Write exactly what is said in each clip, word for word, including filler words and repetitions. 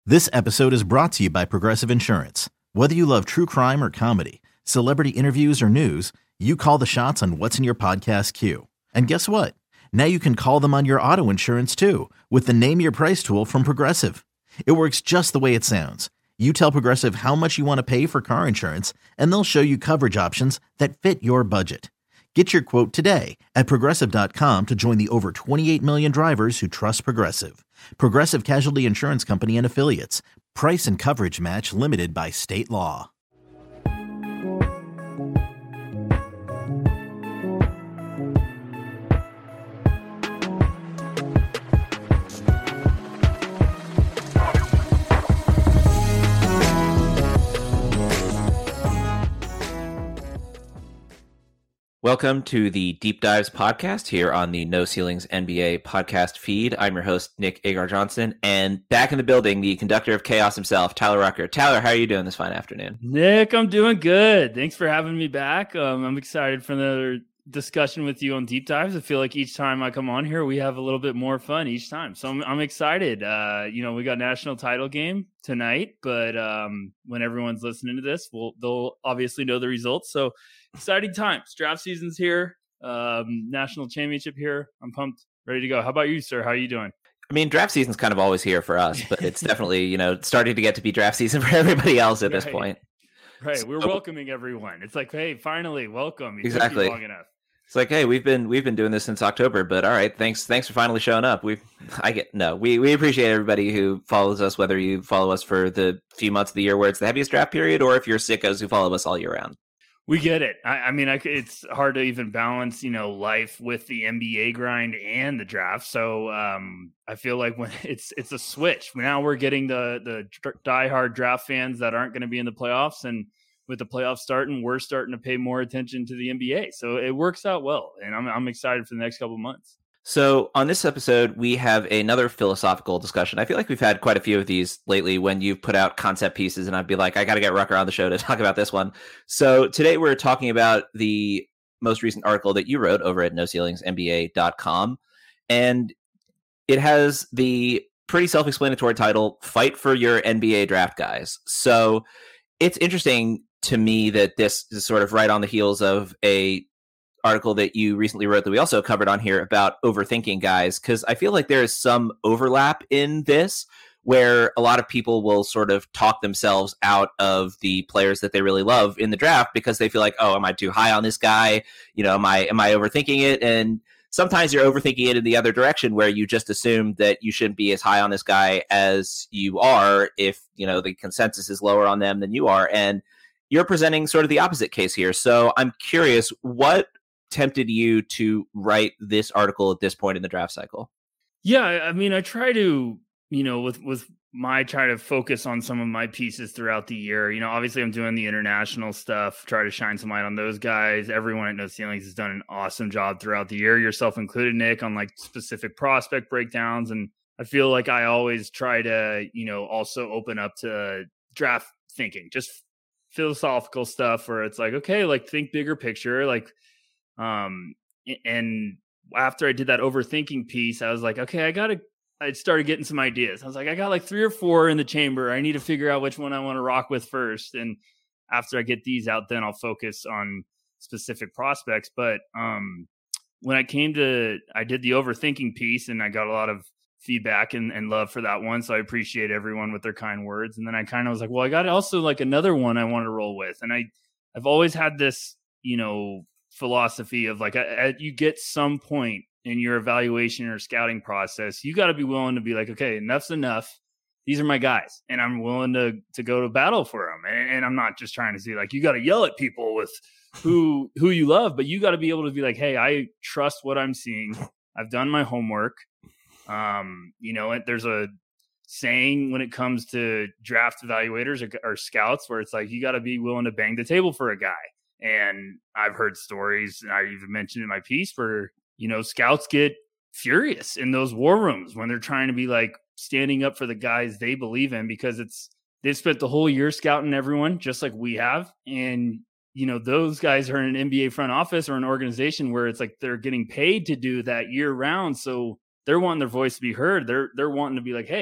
This episode is brought to you by Progressive Insurance. Whether you love true crime or comedy, celebrity interviews or news, you call the shots on what's in your podcast queue. And guess what? Now you can call them on your auto insurance too with the Name Your Price tool from Progressive. It works just the way it sounds. You tell Progressive how much you want to pay for car insurance, and they'll show you coverage options that fit your budget. Get your quote today at progressive dot com to join the over twenty-eight million drivers who trust Progressive. Progressive Casualty Insurance Company and Affiliates. Price and coverage match limited by state law. Welcome to the Deep Dives podcast here on the No Ceilings N B A podcast feed. I'm your host, Nick Agar-Johnson, and back in the building, the conductor of chaos himself, Tyler Rucker. Tyler, how are you doing this fine afternoon? Nick, I'm doing good. Thanks for having me back. Um, I'm excited for another discussion with you on Deep Dives. I feel like each time I come on here, we have a little bit more fun each time. So I'm, I'm excited. Uh, you know, we got national title game tonight, but um, when everyone's listening to this, we'll, they'll obviously know the results. So exciting times. Draft season's here. Um, national championship here. I'm pumped, ready to go. How about you, sir? How are you doing? I mean, draft season's kind of always here for us, but it's definitely, you know, starting to get to be draft season for everybody else at right. this point. Right. We're so, welcoming everyone. It's like, hey, finally, welcome. It exactly. took you long enough. It's like, hey, we've been we've been doing this since October, but all right, thanks thanks for finally showing up. We I get no, we we appreciate everybody who follows us, whether you follow us for the few months of the year where it's the heaviest draft period, or if you're sickos who follow us all year round. We get it. I, I mean, I, it's hard to even balance, you know, life with the N B A grind and the draft. So um, I feel like when it's it's a switch. Now we're getting the the diehard draft fans that aren't going to be in the playoffs, and with the playoffs starting, we're starting to pay more attention to the N B A. So it works out well, and I'm I'm excited for the next couple of months. So on this episode, we have another philosophical discussion. I feel like we've had quite a few of these lately when you've put out concept pieces, and I'd be like, I got to get Rucker on the show to talk about this one. So today we're talking about the most recent article that you wrote over at no ceilings N B A dot com, and it has the pretty self-explanatory title, Fight for Your N B A Draft Guys. So it's interesting to me that this is sort of right on the heels of a article that you recently wrote that we also covered on here about overthinking guys, because I feel like there is some overlap in this where a lot of people will sort of talk themselves out of the players that they really love in the draft because they feel like, oh, am I too high on this guy? You know, am I am I overthinking it? And sometimes you're overthinking it in the other direction where you just assume that you shouldn't be as high on this guy as you are if, you know, the consensus is lower on them than you are. And you're presenting sort of the opposite case here. So I'm curious, what tempted you to write this article at this point in the draft cycle? Yeah, I mean, I try to, you know, with with my try to focus on some of my pieces throughout the year. You know, obviously I'm doing the international stuff, try to shine some light on those guys. Everyone at No Ceilings has done an awesome job throughout the year, yourself included, Nick, on like specific prospect breakdowns. And I feel like I always try to, you know, also open up to draft thinking, just philosophical stuff where it's like, okay, like think bigger picture, like, um, and after I did that overthinking piece, I was like, okay, I gotta, I started getting some ideas. I was like, I got like three or four in the chamber. I need to figure out which one I want to rock with first. And after I get these out, then I'll focus on specific prospects. But, um, when I came to, I did the overthinking piece and I got a lot of feedback and, and love for that one. So I appreciate everyone with their kind words. And then I kind of was like, well, I got also like another one I want to roll with. And I, I've always had this, you know, philosophy of like, at, you get some point in your evaluation or scouting process, you got to be willing to be like, okay, enough's enough. These are my guys and I'm willing to, to go to battle for them. And, and I'm not just trying to see like, you got to yell at people with who, who you love, but you got to be able to be like, hey, I trust what I'm seeing. I've done my homework. Um, you know, there's a saying when it comes to draft evaluators or, or scouts where it's like, you got to be willing to bang the table for a guy. And I've heard stories, and I even mentioned in my piece where, you know, scouts get furious in those war rooms when they're trying to be like standing up for the guys they believe in, because it's, they've spent the whole year scouting everyone just like we have. And, you know, those guys are in an N B A front office or an organization where it's like they're getting paid to do that year round. So they're wanting their voice to be heard. They're, they're wanting to be like, hey,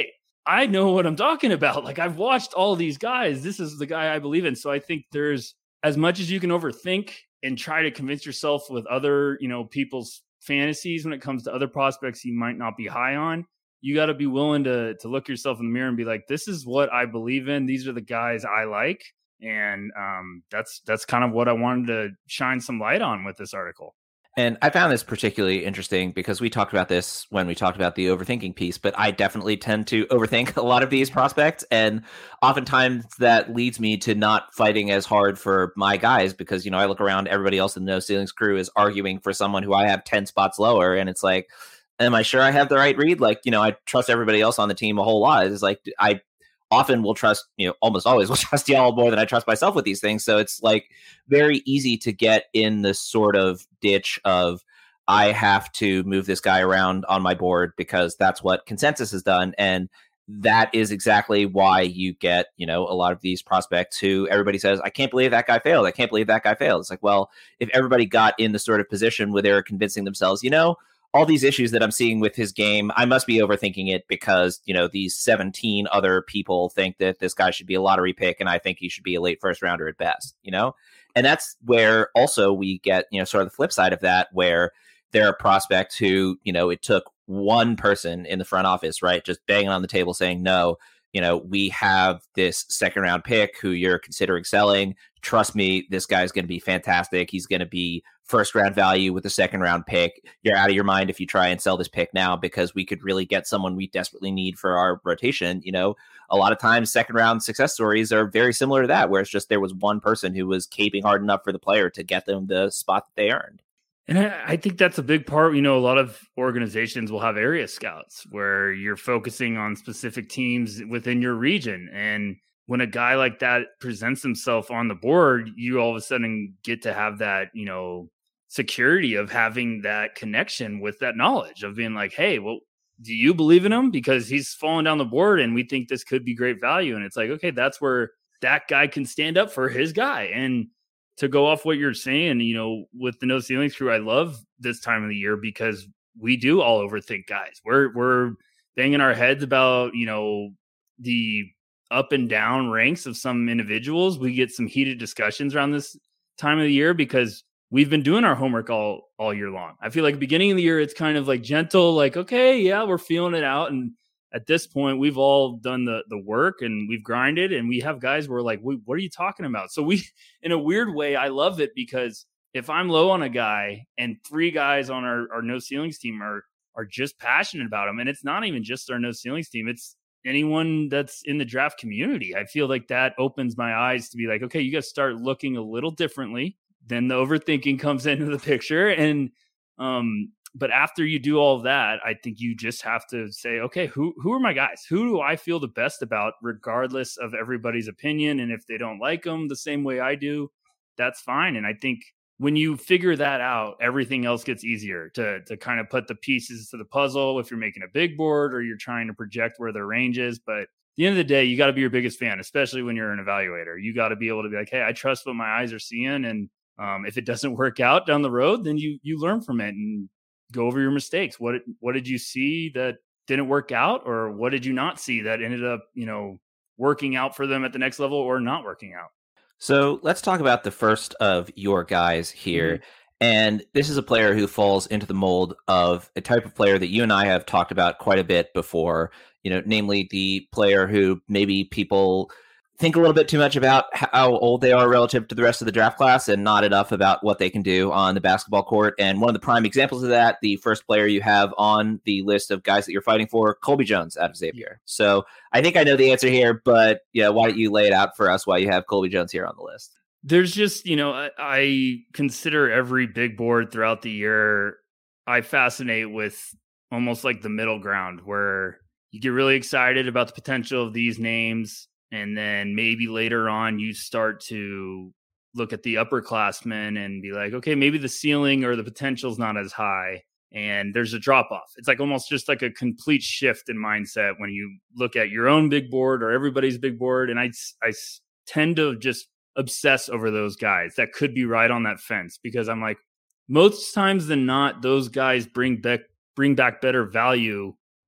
I know what I'm talking about. Like, I've watched all these guys. This is the guy I believe in. So I think there's, as much as you can overthink and try to convince yourself with other, you know, people's fantasies when it comes to other prospects you might not be high on, you got to be willing to to look yourself in the mirror and be like, this is what I believe in. These are the guys I like. And um, that's that's kind of what I wanted to shine some light on with this article. And I found this particularly interesting because we talked about this when we talked about the overthinking piece, but I definitely tend to overthink a lot of these prospects. And oftentimes that leads me to not fighting as hard for my guys because, you know, I look around, everybody else in the No Ceilings crew is arguing for someone who I have ten spots lower. And it's like, am I sure I have the right read? Like, you know, I trust everybody else on the team a whole lot. It's like, I often will trust, you know, almost always will trust y'all more than I trust myself with these things. So it's like very easy to get in this sort of ditch of I have to move this guy around on my board because that's what consensus has done. And that is exactly why you get, you know, a lot of these prospects who everybody says, I can't believe that guy failed. I can't believe that guy failed. It's like, well, if everybody got in the sort of position where they're convincing themselves, you know, all these issues that I'm seeing with his game, I must be overthinking it because, you know, these seventeen other people think that this guy should be a lottery pick and I think he should be a late first rounder at best, you know? And that's where also we get, you know, sort of the flip side of that, where there are prospects who, you know, it took one person in the front office, right, just banging on the table saying, no, you know, we have this second round pick who you're considering selling. Trust me, this guy's going to be fantastic. He's going to be first round value with a second round pick. You're out of your mind if you try and sell this pick now because we could really get someone we desperately need for our rotation. You know, a lot of times second round success stories are very similar to that, where it's just there was one person who was caping hard enough for the player to get them the spot that they earned. And I, I think that's a big part. You know, a lot of organizations will have area scouts where you're focusing on specific teams within your region. And when a guy like that presents himself on the board, you all of a sudden get to have that, you know, security of having that connection with that knowledge of being like, hey, well, do you believe in him? Because he's falling down the board and we think this could be great value. And it's like, okay, that's where that guy can stand up for his guy. And to go off what you're saying, you know, with the No Ceilings crew, I love this time of the year because we do all overthink guys. We're we're banging our heads about, you know, the up and down ranks of some individuals. We get some heated discussions around this time of the year because we've been doing our homework all all year long. I feel like beginning of the year, it's kind of like gentle, like, okay, yeah, we're feeling it out. And at this point, we've all done the the work and we've grinded, and we have guys who are like, what are you talking about? So we, in a weird way, I love it because if I'm low on a guy and three guys on our, our No Ceilings team are are just passionate about him, and it's not even just our No Ceilings team, it's anyone that's in the draft community. I feel like that opens my eyes to be like, okay, you got to start looking a little differently. Then the overthinking comes into the picture. And, um, but after you do all of that, I think you just have to say, okay, who, who are my guys? Who do I feel the best about, regardless of everybody's opinion? And if they don't like them the same way I do, that's fine. And I think when you figure that out, everything else gets easier to, to kind of put the pieces to the puzzle. If you're making a big board or you're trying to project where their range is, but at the end of the day, you got to be your biggest fan, especially when you're an evaluator. You got to be able to be like, hey, I trust what my eyes are seeing. And um, if it doesn't work out down the road, then you you learn from it and go over your mistakes. What what did you see that didn't work out, or what did you not see that ended up, you know, working out for them at the next level or not working out? So let's talk about the first of your guys here. Mm-hmm. And this is a player who falls into the mold of a type of player that you and I have talked about quite a bit before, you know, namely the player who maybe people think a little bit too much about how old they are relative to the rest of the draft class and not enough about what they can do on the basketball court. And one of the prime examples of that, the first player you have on the list of guys that you're fighting for, Colby Jones out of Xavier. So I think I know the answer here, but yeah, why don't you lay it out for us why you have Colby Jones here on the list? There's just, you know, I, I consider every big board throughout the year, I fascinate with almost like the middle ground where you get really excited about the potential of these names. And then maybe later on you start to look at the upperclassmen and be like, okay, maybe the ceiling or the potential is not as high. And there's a drop off. It's like almost just like a complete shift in mindset when you look at your own big board or everybody's big board. And I, I tend to just obsess over those guys that could be right on that fence, because I'm like, most times than not, those guys bring back, bring back better value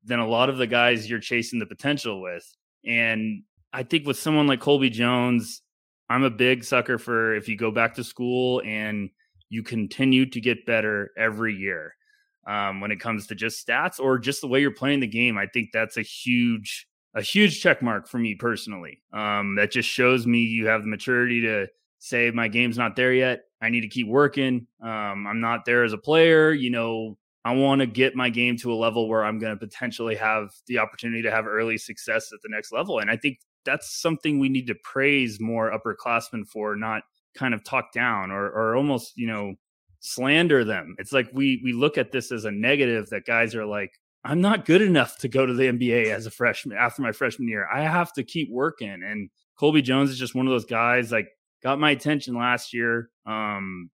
than a lot of the guys you're chasing the potential with. And I think with someone like Colby Jones, I'm a big sucker for if you go back to school and you continue to get better every year um, when it comes to just stats or just the way you're playing the game. I think that's a huge, a huge check mark for me personally. Um, that just shows me you have the maturity to say my game's not there yet. I need to keep working. Um, I'm not there as a player. You know, I want to get my game to a level where I'm going to potentially have the opportunity to have early success at the next level. And I think that's something we need to praise more upperclassmen for, not kind of talk down or or almost, you know, slander them. It's like we we look at this as a negative that guys are like, I'm not good enough to go to the N B A as a freshman after my freshman year. I have to keep working. And Colby Jones is just one of those guys, like, got my attention last year. Um,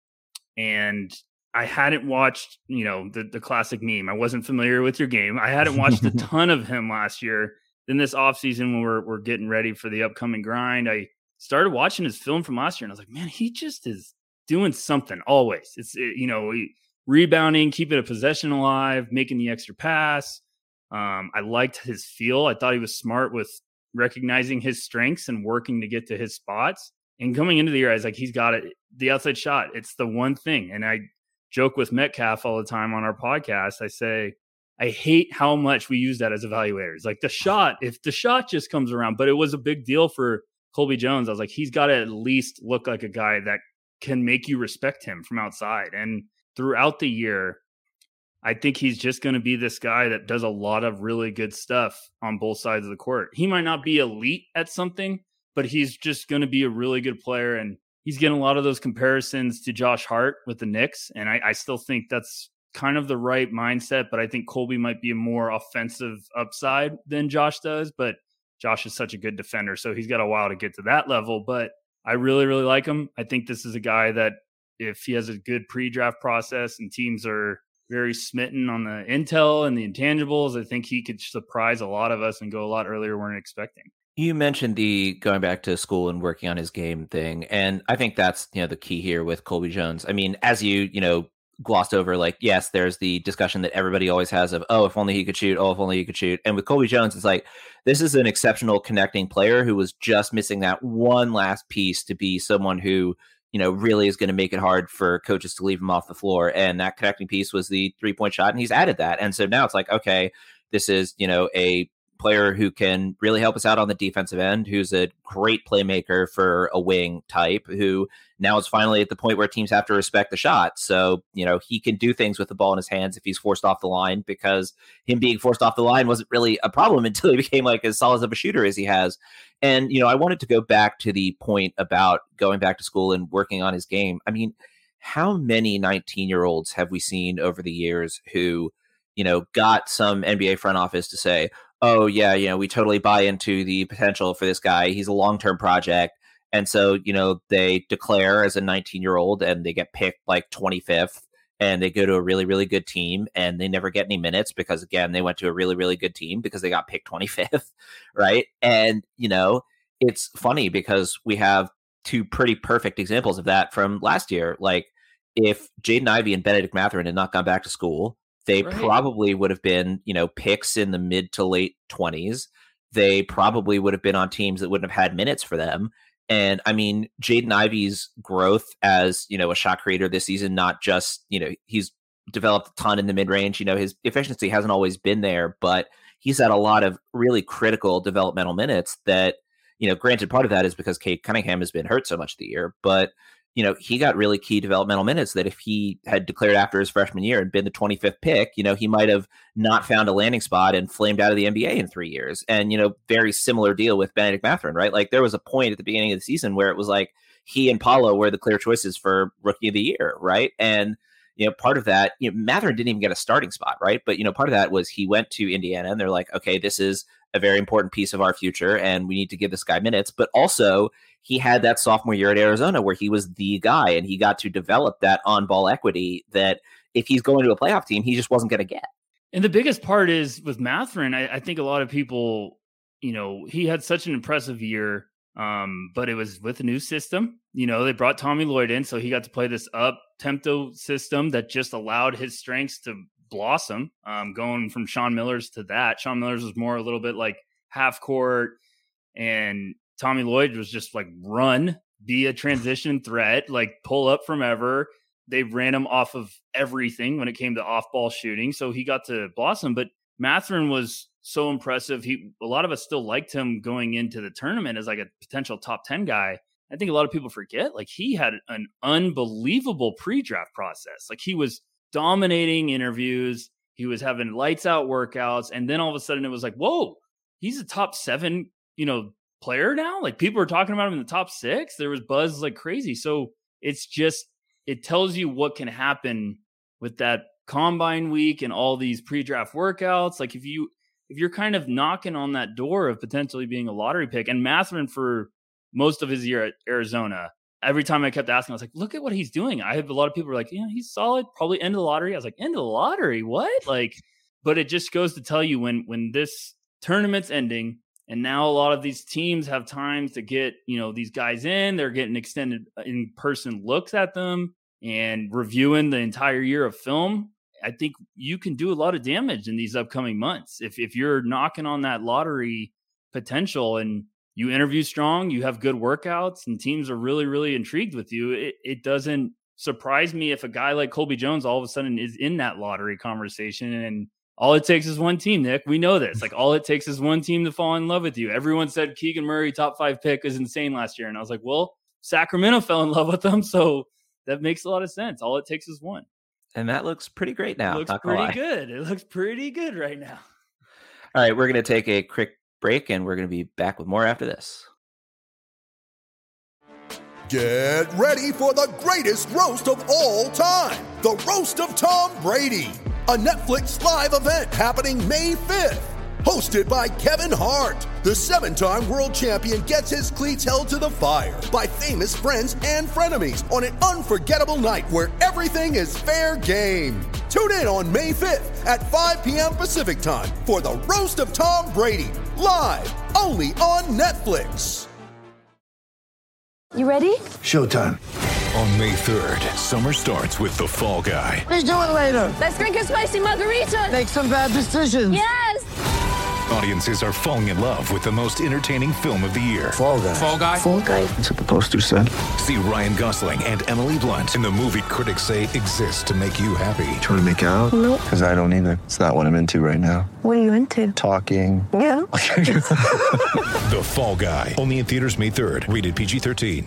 and I hadn't watched, you know, the, the classic meme. I wasn't familiar with your game. I hadn't watched a ton of him last year. Then this offseason, when we're we're getting ready for the upcoming grind, I started watching his film from last year, and I was like, man, he just is doing something always. It's, it, you know, he, rebounding, keeping a possession alive, making the extra pass. Um, I liked his feel. I thought he was smart with recognizing his strengths and working to get to his spots. And coming into the year, I was like, he's got it. The outside shot, it's the one thing. And I joke with Metcalf all the time on our podcast. I say, I hate how much we use that as evaluators. Like the shot, if the shot just comes around, but it was a big deal for Colby Jones. I was like, he's got to at least look like a guy that can make you respect him from outside. And throughout the year, I think he's just going to be this guy that does a lot of really good stuff on both sides of the court. He might not be elite at something, but he's just going to be a really good player. And he's getting a lot of those comparisons to Josh Hart with the Knicks. And I, I still think that's kind of the right mindset, but I think Colby might be a more offensive upside than Josh does, but Josh is such a good defender, so he's got a while to get to that level. But I really, really like him. I think this is a guy that if he has a good pre-draft process and teams are very smitten on the intel and the intangibles, I think he could surprise a lot of us and go a lot earlier than we're expecting. You mentioned the going back to school and working on his game thing, and I think that's, you know, the key here with Colby Jones. I mean, as you, you know, glossed over, like, yes, there's the discussion that everybody always has of, oh, if only he could shoot, oh, if only he could shoot. And with Colby Jones, it's like, this is an exceptional connecting player who was just missing that one last piece to be someone who, you know, really is going to make it hard for coaches to leave him off the floor. And that connecting piece was the three-point shot, and he's added that. And so now it's like, okay, this is, you know, a player who can really help us out on the defensive end, who's a great playmaker for a wing type, who now is finally at the point where teams have to respect the shot. So, you know, he can do things with the ball in his hands if he's forced off the line, because him being forced off the line wasn't really a problem until he became like as solid of a shooter as he has. And, you know, I wanted to go back to the point about going back to school and working on his game. I mean, how many nineteen year olds have we seen over the years who, you know, got some N B A front office to say, oh, yeah, you know, we totally buy into the potential for this guy. He's a long-term project. And so, you know, they declare as a nineteen-year-old and they get picked like twenty-fifth and they go to a really, really good team and they never get any minutes because, again, they went to a really, really good team because they got picked twenty-fifth, right? And, you know, it's funny because we have two pretty perfect examples of that from last year. Like, if Jaden Ivey and Benedict Mathurin had not gone back to school, they right. probably would have been, you know, picks in the mid to late twenties. They probably would have been on teams that wouldn't have had minutes for them. And I mean, Jaden Ivey's growth as, you know, a shot creator this season, not just, you know, he's developed a ton in the mid range. You know, his efficiency hasn't always been there, but he's had a lot of really critical developmental minutes that, you know, granted, part of that is because Cade Cunningham has been hurt so much of the year, but you know, he got really key developmental minutes that if he had declared after his freshman year and been the twenty-fifth pick, you know, he might have not found a landing spot and flamed out of the N B A in three years. And, you know, very similar deal with Benedict Mathurin, right? Like there was a point at the beginning of the season where it was like he and Paolo were the clear choices for rookie of the year, right? And, you know, part of that, you know, Mathurin didn't even get a starting spot, right? But, you know, part of that was he went to Indiana and they're like, okay, this is a very important piece of our future and we need to give this guy minutes. But also he had that sophomore year at Arizona where he was the guy and he got to develop that on-ball equity that if he's going to a playoff team, he just wasn't going to get. And the biggest part is with Mathurin, I, I think a lot of people, you know, he had such an impressive year, um, but it was with a new system. You know, they brought Tommy Lloyd in, so he got to play this up-tempo system that just allowed his strengths to blossom, um, going from Sean Miller's to that. Sean Miller's was more a little bit like half court, and Tommy Lloyd was just like run, be a transition threat, like pull up from ever. They ran him off of everything when it came to off-ball shooting, so he got to blossom. But Mathurin was so impressive. He, a lot of us still liked him going into the tournament as like a potential top ten guy. I think a lot of people forget, like he had an unbelievable pre-draft process. Like he was dominating interviews. He was having lights out workouts. And then all of a sudden it was like, whoa, he's a top seven, you know, player now. Like people are talking about him in the top six. There was buzz like crazy. So it's just, it tells you what can happen with that combine week and all these pre-draft workouts. Like if you, if you're kind of knocking on that door of potentially being a lottery pick, and Mathurin for most of his year at Arizona, every time I kept asking, I was like, look at what he's doing. I have a lot of people were like, yeah, he's solid, probably end of the lottery. I was like, end of the lottery? What? Like, but it just goes to tell you when, when this tournament's ending and now a lot of these teams have time to get, you know, these guys in, they're getting extended in-person looks at them and reviewing the entire year of film. I think you can do a lot of damage in these upcoming months. If if you're knocking on that lottery potential and you interview strong, you have good workouts, and teams are really, really intrigued with you, it, it doesn't surprise me if a guy like Colby Jones all of a sudden is in that lottery conversation. And all it takes is one team, Nick. We know this. Like all it takes is one team to fall in love with you. Everyone said Keegan Murray, top five pick, is insane last year. And I was like, well, Sacramento fell in love with them. So that makes a lot of sense. All it takes is one. And that looks pretty great now. It looks pretty good. It looks pretty good right now. All right, we're going to take a quick break, and we're going to be back with more after this. Get ready for the greatest roast of all time. The Roast of Tom Brady. A Netflix live event happening May fifth. Hosted by Kevin Hart. The seven-time world champion gets his cleats held to the fire by famous friends and frenemies on an unforgettable night where everything is fair game. Tune in on May fifth at five p.m. Pacific time for the Roast of Tom Brady. Live only on Netflix. You ready? Showtime. On May third, summer starts with The Fall Guy. Let's do it later. Let's drink a spicy margarita. Make some bad decisions. Yes. Audiences are falling in love with the most entertaining film of the year. Fall Guy. Fall Guy. Fall Guy. That's what the poster said. See Ryan Gosling and Emily Blunt in the movie critics say exists to make you happy. Trying to make it out? Nope. Because I don't either. It's not what I'm into right now. What are you into? Talking. Yeah. The Fall Guy. Only in theaters May third. Rated P G thirteen.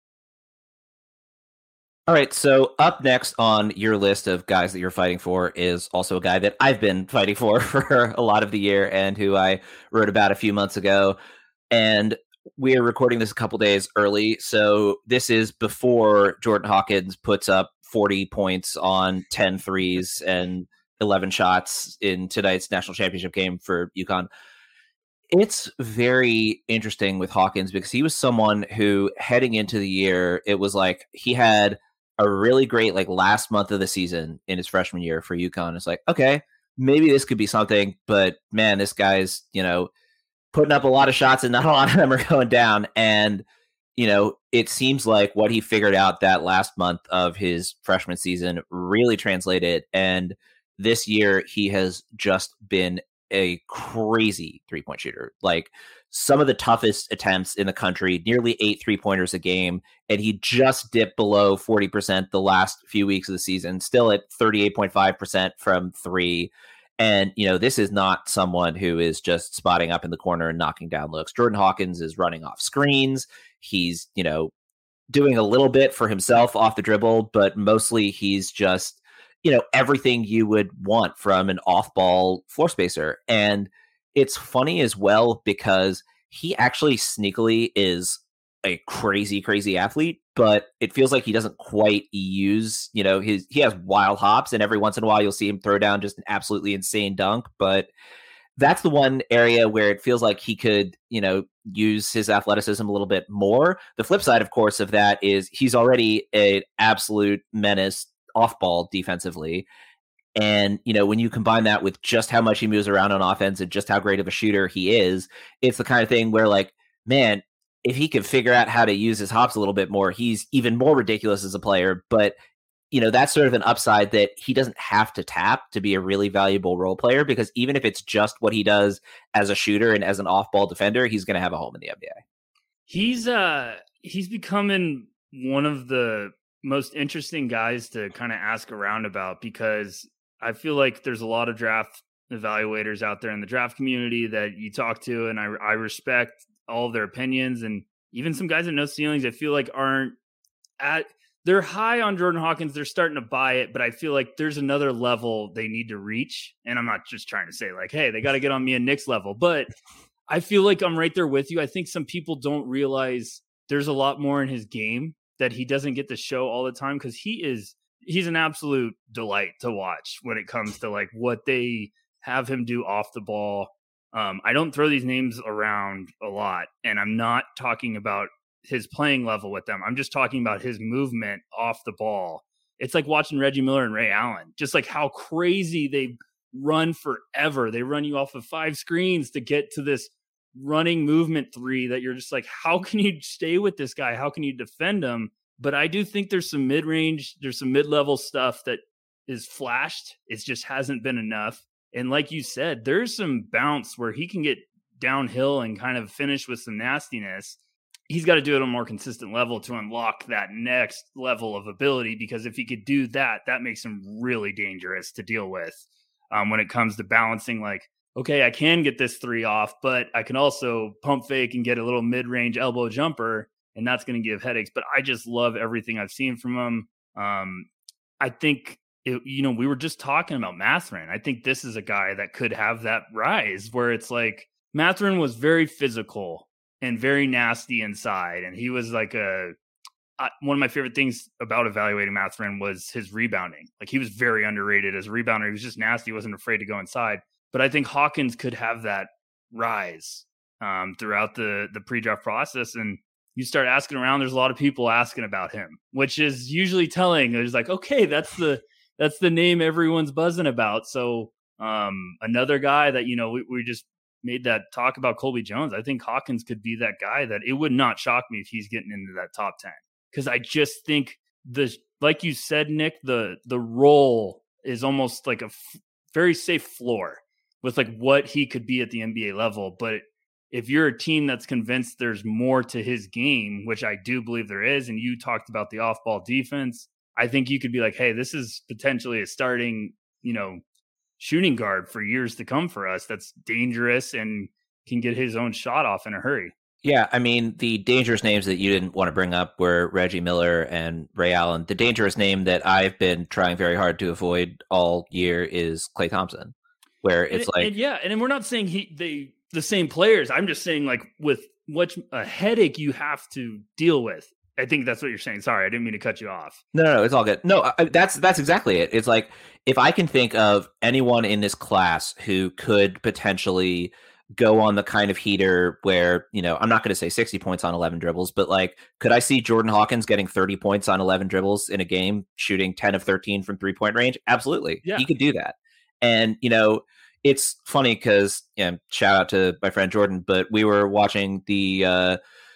All right, so up next on your list of guys that you're fighting for is also a guy that I've been fighting for for a lot of the year and who I wrote about a few months ago. And we are recording this a couple days early, so this is before Jordan Hawkins puts up forty points on ten threes and eleven shots in tonight's national championship game for UConn. It's very interesting with Hawkins because he was someone who, heading into the year, it was like he had a really great like last month of the season in his freshman year for UConn. It's like, okay, maybe this could be something, but man, this guy's, you know, putting up a lot of shots and not a lot of them are going down. And, you know, it seems like what he figured out that last month of his freshman season really translated. And this year he has just been a crazy three-point shooter. Like some of the toughest attempts in the country, nearly eight three-pointers a game, and he just dipped below forty percent the last few weeks of the season, still at thirty-eight point five percent from three. And, you know, this is not someone who is just spotting up in the corner and knocking down looks. Jordan Hawkins is running off screens. He's, you know, doing a little bit for himself off the dribble, but mostly he's just, you know, everything you would want from an off-ball floor spacer. And it's funny as well because he actually sneakily is a crazy, crazy athlete, but it feels like he doesn't quite use, you know, his, he has wild hops and every once in a while you'll see him throw down just an absolutely insane dunk. But that's the one area where it feels like he could, you know, use his athleticism a little bit more. The flip side, of course, of that is he's already an absolute menace off ball defensively. And, you know, when you combine that with just how much he moves around on offense and just how great of a shooter he is, it's the kind of thing where, like, man, if he could figure out how to use his hops a little bit more, he's even more ridiculous as a player. But you know, that's sort of an upside that he doesn't have to tap to be a really valuable role player, because even if it's just what he does as a shooter and as an off-ball defender, he's going to have a home in the N B A. He's uh he's becoming one of the most interesting guys to kind of ask around about, because I feel like there's a lot of draft evaluators out there in the draft community that you talk to, and I, I respect all of their opinions, and even some guys that know ceilings, I feel like aren't at, they're high on Jordan Hawkins. They're starting to buy it, but I feel like there's another level they need to reach. And I'm not just trying to say like, hey, they got to get on me and Nick's level, but I feel like I'm right there with you. I think some people don't realize there's a lot more in his game that he doesn't get to show all the time, because he is, he's an absolute delight to watch when it comes to like what they have him do off the ball. Um, I don't throw these names around a lot, and I'm not talking about his playing level with them. I'm just talking about his movement off the ball. It's like watching Reggie Miller and Ray Allen, just like how crazy they run forever. They run you off of five screens to get to this running movement three that you're just like, how can you stay with this guy? How can you defend him? But I do think there's some mid-range, there's some mid-level stuff that is flashed. It just hasn't been enough. And like you said, there's some bounce where he can get downhill and kind of finish with some nastiness. He's got to do it on a more consistent level to unlock that next level of ability, because if he could do that, that makes him really dangerous to deal with um, when it comes to balancing like, okay, I can get this three off, but I can also pump fake and get a little mid-range elbow jumper, and that's going to give headaches. But I just love everything I've seen from him. Um, I think, it, you know, we were just talking about Mathurin. I think this is a guy that could have that rise where it's like Mathurin was very physical and very nasty inside. And he was like a, uh, one of my favorite things about evaluating Mathurin was his rebounding. Like he was very underrated as a rebounder. He was just nasty. He wasn't afraid to go inside. But I think Hawkins could have that rise um, throughout the, the pre-draft process. And you start asking around, there's a lot of people asking about him, which is usually telling. It's like, okay, that's the, that's the name everyone's buzzing about. So um, another guy that, you know, we, we just made that talk about Colby Jones. I think Hawkins could be that guy that it would not shock me if he's getting into that top ten. Cause I just think the, like you said, Nick, the, the role is almost like a f- very safe floor with like what he could be at the N B A level. But if you're a team that's convinced there's more to his game, which I do believe there is, and you talked about the off-ball defense, I think you could be like, hey, this is potentially a starting, you know, shooting guard for years to come for us that's dangerous and can get his own shot off in a hurry. Yeah, I mean, the dangerous names that you didn't want to bring up were Reggie Miller and Ray Allen. The dangerous name that I've been trying very hard to avoid all year is Klay Thompson, where it's and, like... And yeah, and we're not saying he they the same players. I'm just saying, like, with what a headache you have to deal with. I think that's what you're saying. Sorry, I didn't mean to cut you off. No, no, no, it's all good. No, I, that's that's exactly it. It's like, if I can think of anyone in this class who could potentially go on the kind of heater where, you know, I'm not going to say sixty points on eleven dribbles, but like, could I see Jordan Hawkins getting thirty points on eleven dribbles in a game, shooting ten of thirteen from three-point range? Absolutely. Yeah. He could do that. And, you know, it's funny because, you know, shout out to my friend Jordan, but we were watching the uh,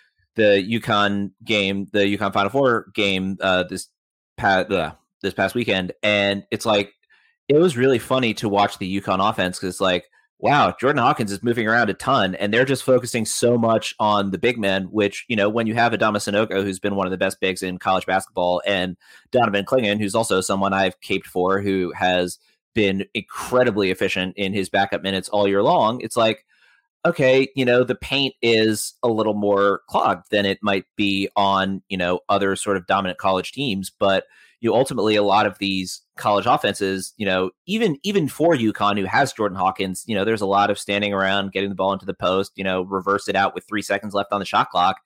the UConn game, the UConn Final Four game uh, this past uh, this past weekend, and it's like, it was really funny to watch the UConn offense because, like, wow, Jordan Hawkins is moving around a ton, and they're just focusing so much on the big men, which, you know, when you have Adama Sanogo, who's been one of the best bigs in college basketball, and Donovan Clingan, who's also someone I've caped for, who has been incredibly efficient in his backup minutes all year long, it's like, okay, you know, the paint is a little more clogged than it might be on, you know, other sort of dominant college teams, but you know, ultimately a lot of these college offenses, you know, even even for UConn, who has Jordan Hawkins, you know, there's a lot of standing around, getting the ball into the post, you know, reverse it out with three seconds left on the shot clock.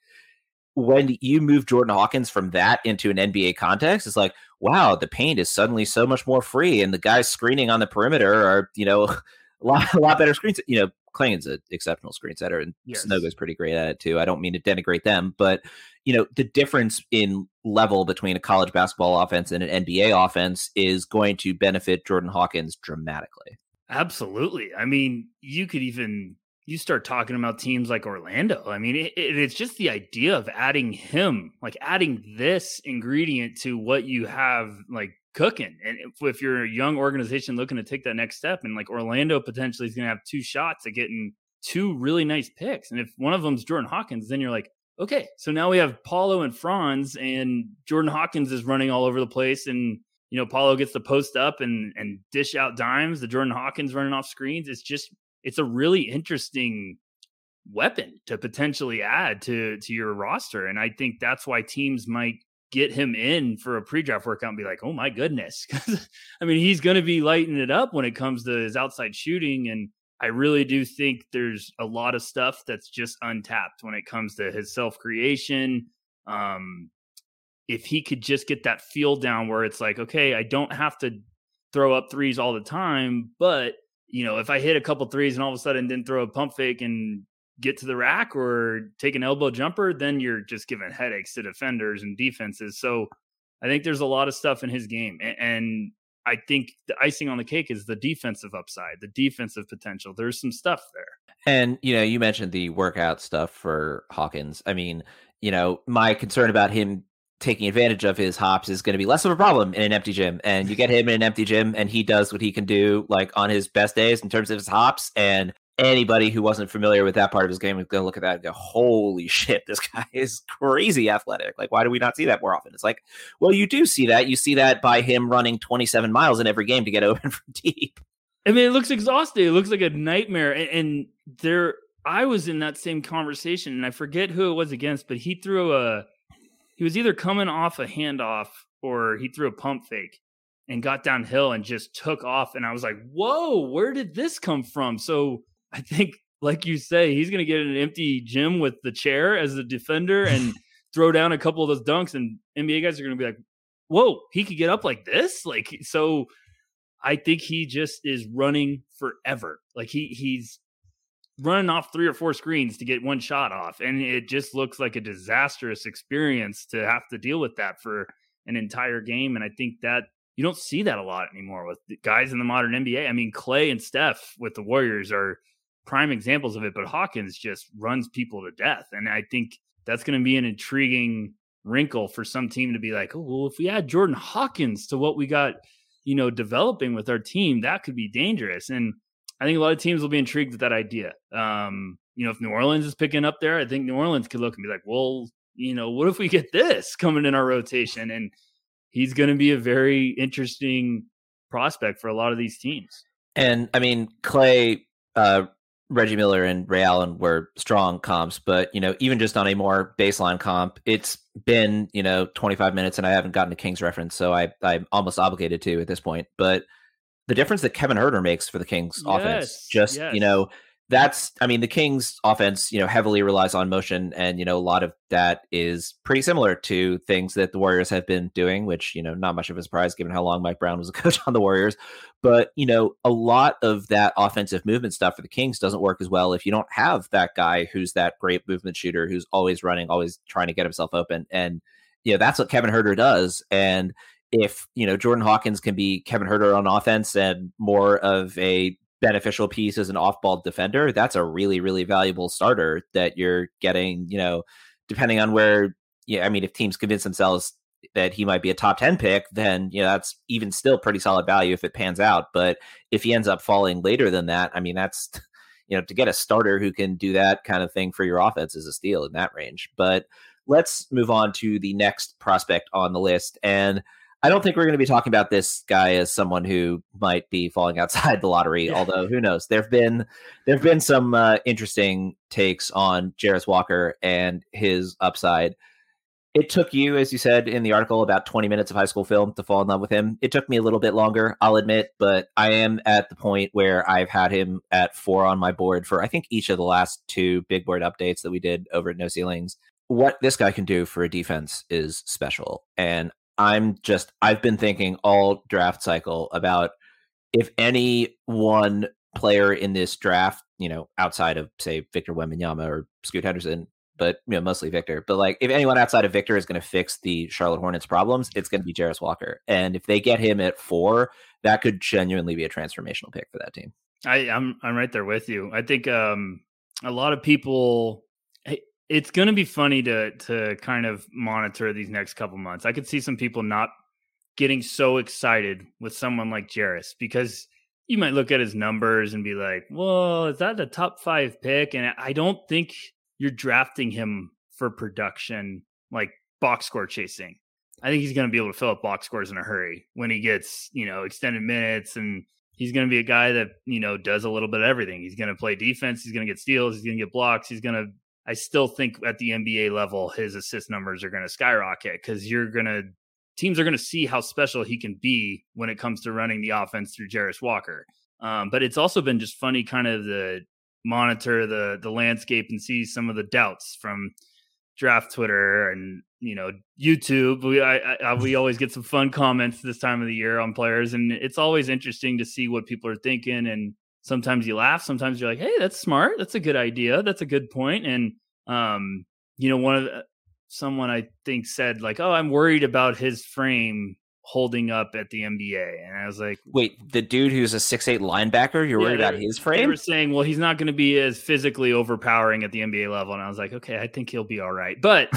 When you move Jordan Hawkins from that into an N B A context, it's like, wow, the paint is suddenly so much more free, and the guys screening on the perimeter are, you know, a lot, a lot better screens. You know, Clingan's an exceptional screen setter, and Yes. Sanogo's pretty great at it too. I don't mean to denigrate them, but you know, the difference in level between a college basketball offense and an N B A offense is going to benefit Jordan Hawkins dramatically. Absolutely. I mean, you could even, you start talking about teams like Orlando. I mean, it, it, it's just the idea of adding him, like adding this ingredient to what you have like cooking. And if, if you're a young organization looking to take that next step, and like Orlando potentially is going to have two shots at getting two really nice picks. And if one of them's Jordan Hawkins, then you're like, okay, so now we have Paulo and Franz, and Jordan Hawkins is running all over the place. And, you know, Paulo gets to post up and, and dish out dimes. The Jordan Hawkins running off screens. It's just, it's a really interesting weapon to potentially add to, to your roster. And I think that's why teams might get him in for a pre-draft workout and be like, oh my goodness. I mean, he's going to be lighting it up when it comes to his outside shooting. And I really do think there's a lot of stuff that's just untapped when it comes to his self-creation. Um, if he could just get that feel down where it's like, okay, I don't have to throw up threes all the time, but you know, if I hit a couple threes and all of a sudden didn't throw a pump fake and get to the rack or take an elbow jumper, then you're just giving headaches to defenders and defenses. So I think there's a lot of stuff in his game. And, and I think the icing on the cake is the defensive upside, the defensive potential. There's some stuff there. And, you know, you mentioned the workout stuff for Hawkins. I mean, you know, my concern about him taking advantage of his hops is going to be less of a problem in an empty gym. And you get him in an empty gym and he does what he can do like on his best days in terms of his hops. And anybody who wasn't familiar with that part of his game is going to look at that and go, holy shit, this guy is crazy athletic. Like, why do we not see that more often? It's like, well, you do see that. You see that by him running twenty-seven miles in every game to get open from deep. I mean, it looks exhausting. It looks like a nightmare. And, and there, I was in that same conversation and I forget who it was against, but he threw a, he was either coming off a handoff or he threw a pump fake and got downhill and just took off. And I was like, whoa, where did this come from? So I think, like you say, he's going to get in an empty gym with the chair as the defender and throw down a couple of those dunks. And N B A guys are going to be like, whoa, he could get up like this? Like, so I think he just is running forever. Like he he's running off three or four screens to get one shot off. And it just looks like a disastrous experience to have to deal with that for an entire game. And I think that you don't see that a lot anymore with the guys in the modern N B A. I mean, Clay and Steph with the Warriors are prime examples of it, but Hawkins just runs people to death. And I think that's going to be an intriguing wrinkle for some team to be like, oh, well, if we add Jordan Hawkins to what we got, you know, developing with our team, that could be dangerous. And I think a lot of teams will be intrigued with that idea. Um, you know, if New Orleans is picking up there, I think New Orleans could look and be like, well, you know, what if we get this coming in our rotation? And he's going to be a very interesting prospect for a lot of these teams. And I mean, Clay, uh, Reggie Miller and Ray Allen were strong comps, but, you know, even just on a more baseline comp, it's been, you know, twenty-five minutes and I haven't gotten a Kings reference. So I, I'm almost obligated to at this point, but the difference that Kevin Huerter makes for the Kings yes, offense, just, yes. you know, that's, I mean, the Kings offense, you know, heavily relies on motion. And, you know, a lot of that is pretty similar to things that the Warriors have been doing, which, you know, not much of a surprise given how long Mike Brown was a coach on the Warriors. But, you know, a lot of that offensive movement stuff for the Kings doesn't work as well if you don't have that guy who's that great movement shooter, who's always running, always trying to get himself open. And, you know, that's what Kevin Huerter does. And if, you know, Jordan Hawkins can be Kevin Huerter on offense and more of a beneficial piece as an off-ball defender, that's a really, really valuable starter that you're getting, you know, depending on where, yeah, I mean, if teams convince themselves that he might be a top ten pick, then, you know, that's even still pretty solid value if it pans out. But if he ends up falling later than that, I mean, that's, you know, to get a starter who can do that kind of thing for your offense is a steal in that range. But let's move on to the next prospect on the list. And I don't think we're going to be talking about this guy as someone who might be falling outside the lottery, yeah. Although who knows? There've been there've been some uh, interesting takes on Jarace Walker and his upside. It took you, as you said in the article, about twenty minutes of high school film to fall in love with him. It took me a little bit longer, I'll admit, but I am at the point where I've had him at four on my board for, I think, each of the last two big board updates that we did over at No Ceilings. What this guy can do for a defense is special. And I'm just, I've been thinking all draft cycle about if any one player in this draft, you know, outside of, say, Victor Wembanyama or Scoot Henderson, but, you know, mostly Victor, but like if anyone outside of Victor is going to fix the Charlotte Hornets problems, it's going to be Jarace Walker. And if they get him at four, that could genuinely be a transformational pick for that team. I, I'm I'm right there with you. I think um, a lot of people, it's going to be funny to to kind of monitor these next couple months. I could see some people not getting so excited with someone like Jarris, because you might look at his numbers and be like, well, is that a top five pick? And I don't think you're drafting him for production, like box score chasing. I think he's going to be able to fill up box scores in a hurry when he gets, you know, extended minutes, and he's going to be a guy that, you know, does a little bit of everything. He's going to play defense. He's going to get steals. He's going to get blocks. He's going to, I still think at the N B A level, his assist numbers are going to skyrocket, because you're going to, teams are going to see how special he can be when it comes to running the offense through Jarris Walker. Um, but it's also been just funny kind of the monitor the, the landscape and see some of the doubts from draft Twitter and, you know, YouTube. We I, I, we always get some fun comments this time of the year on players, and it's always interesting to see what people are thinking. And sometimes you laugh, sometimes you're like, hey, that's smart, that's a good idea, that's a good point. And um, you know, one of the, someone I think said like, oh, I'm worried about his frame holding up at the N B A, and I was like, wait, the dude who's a six eight linebacker, you're yeah, worried about his frame? They were saying, well, he's not going to be as physically overpowering at the N B A level, and I was like, okay, I think he'll be all right. But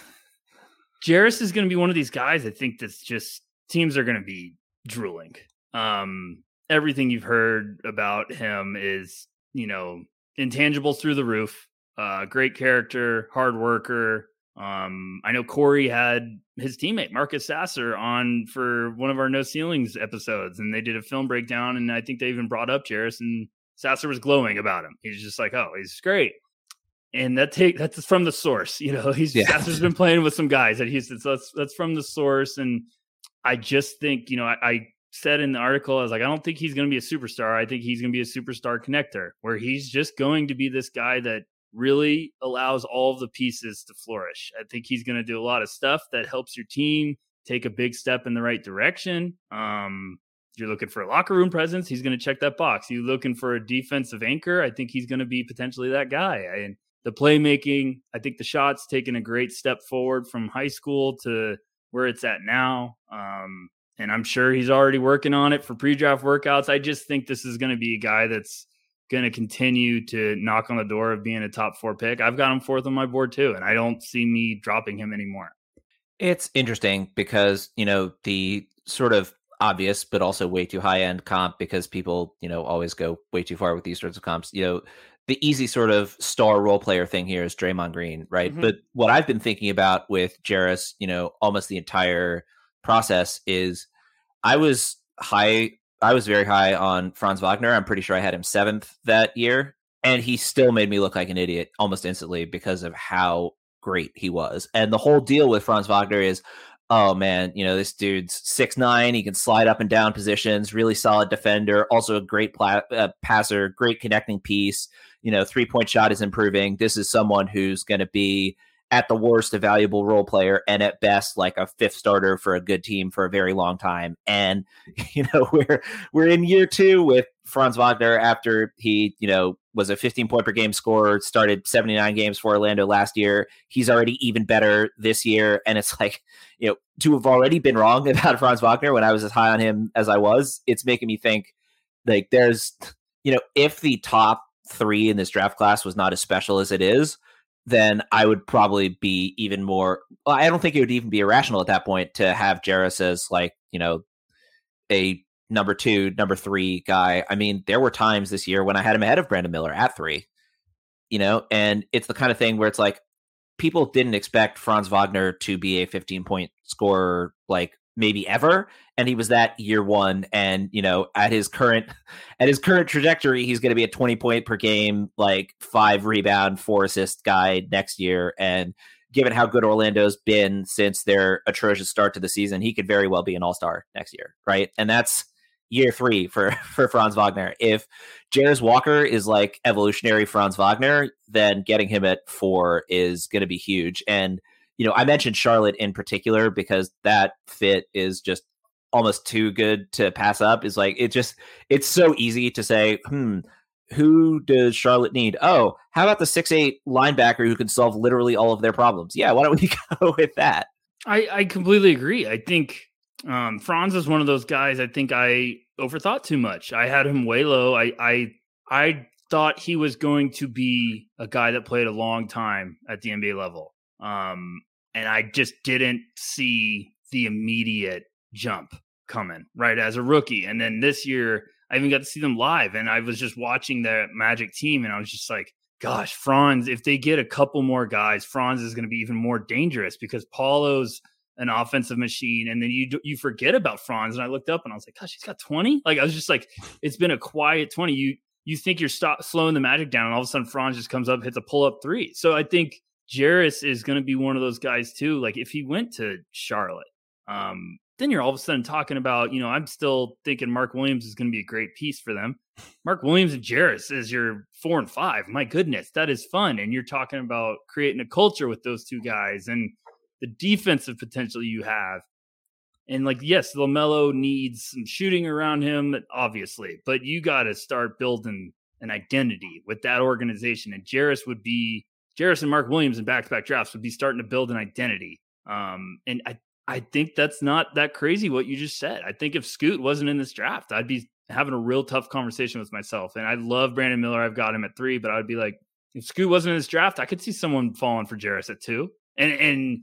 Jarris is going to be one of these guys I think that's just, teams are going to be drooling. Um, everything you've heard about him is, you know, intangibles through the roof, uh, great character, hard worker. Um, I know Corey had his teammate Marcus Sasser on for one of our No Ceilings episodes, and they did a film breakdown, and I think they even brought up Jarris, and Sasser was glowing about him. He's just like, oh, he's great. And that take that's from the source, you know, he's yeah. Sasser's been playing with some guys at Houston. So that's, that's from the source. And I just think, you know, I, I said in the article, I was like, I don't think he's going to be a superstar. I think he's going to be a superstar connector, where he's just going to be this guy that really allows all of the pieces to flourish. I think he's going to do a lot of stuff that helps your team take a big step in the right direction. Um, you're looking for a locker room presence, he's going to check that box. You're looking for a defensive anchor, I think he's going to be potentially that guy. And the playmaking, I think the shot's taken a great step forward from high school to where it's at now. Um, and I'm sure he's already working on it for pre-draft workouts. I just think this is going to be a guy that's going to continue to knock on the door of being a top four pick. I've got him fourth on my board too, and I don't see me dropping him anymore. It's interesting because, you know, the sort of obvious, but also way too high end comp, because people, you know, always go way too far with these sorts of comps. You know, the easy sort of star role player thing here is Draymond Green, right? Mm-hmm. But what I've been thinking about with Jarris, you know, almost the entire process is I was high I was very high on Franz Wagner. I'm pretty sure I had him seventh that year, and he still made me look like an idiot almost instantly because of how great he was. And the whole deal with Franz Wagner is, oh man, you know, this dude's six nine, he can slide up and down positions, really solid defender, also a great pla- uh, passer, great connecting piece, you know, three-point shot is improving. This is someone who's going to be at the worst a valuable role player, and at best like a fifth starter for a good team for a very long time. And you know, we're we're in year two with Franz Wagner after he, you know, was a fifteen point per game scorer, started seventy-nine games for Orlando last year. He's already even better this year, and it's like, you know, to have already been wrong about Franz Wagner when I was as high on him as I was, it's making me think like there's, you know, if the top three in this draft class was not as special as it is, then I would probably be even more, well, I don't think it would even be irrational at that point to have Jarris as like, you know, a number two, number three guy. I mean, there were times this year when I had him ahead of Brandon Miller at three, you know, and it's the kind of thing where it's like, people didn't expect Franz Wagner to be a fifteen point scorer, like maybe ever. And he was that year one. And, you know, at his current, at his current trajectory, he's going to be a twenty point per game, like five rebound, four assist guy next year. And given how good Orlando's been since their atrocious start to the season, he could very well be an all-star next year. Right. And that's year three for, for Franz Wagner. If Jarris Walker is like evolutionary Franz Wagner, then getting him at four is going to be huge. And, you know, I mentioned Charlotte in particular because that fit is just almost too good to pass up. Is like, it just, it's so easy to say, hmm, who does Charlotte need? Oh, how about the six eight linebacker who can solve literally all of their problems? Yeah, why don't we go with that? I, I completely agree. I think um, Franz is one of those guys I think I overthought too much. I had him way low. I I I thought he was going to be a guy that played a long time at the N B A level. Um, and I just didn't see the immediate jump coming right as a rookie. And then this year, I even got to see them live, and I was just watching the Magic team, and I was just like, gosh, Franz, if they get a couple more guys, Franz is going to be even more dangerous because Paulo's an offensive machine. And then you you forget about Franz. And I looked up and I was like, gosh, he's got twenty. Like, I was just like, it's been a quiet twenty. You you think you're stop slowing the Magic down, and all of a sudden Franz just comes up, hits a pull up three. So I think Jarris is going to be one of those guys too. Like, if he went to Charlotte, um, then you're all of a sudden talking about, you know, I'm still thinking Mark Williams is going to be a great piece for them. Mark Williams and Jarris is your four and five. My goodness, that is fun. And you're talking about creating a culture with those two guys and the defensive potential you have. And like, yes, LaMelo needs some shooting around him, obviously, but you got to start building an identity with that organization. And Jarris would be, Jarris and Mark Williams in back-to-back drafts would be starting to build an identity. Um, and I, I think that's not that crazy what you just said. I think if Scoot wasn't in this draft, I'd be having a real tough conversation with myself. And I love Brandon Miller. I've got him at three, but I would be like, if Scoot wasn't in this draft, I could see someone falling for Jarris at two. And, and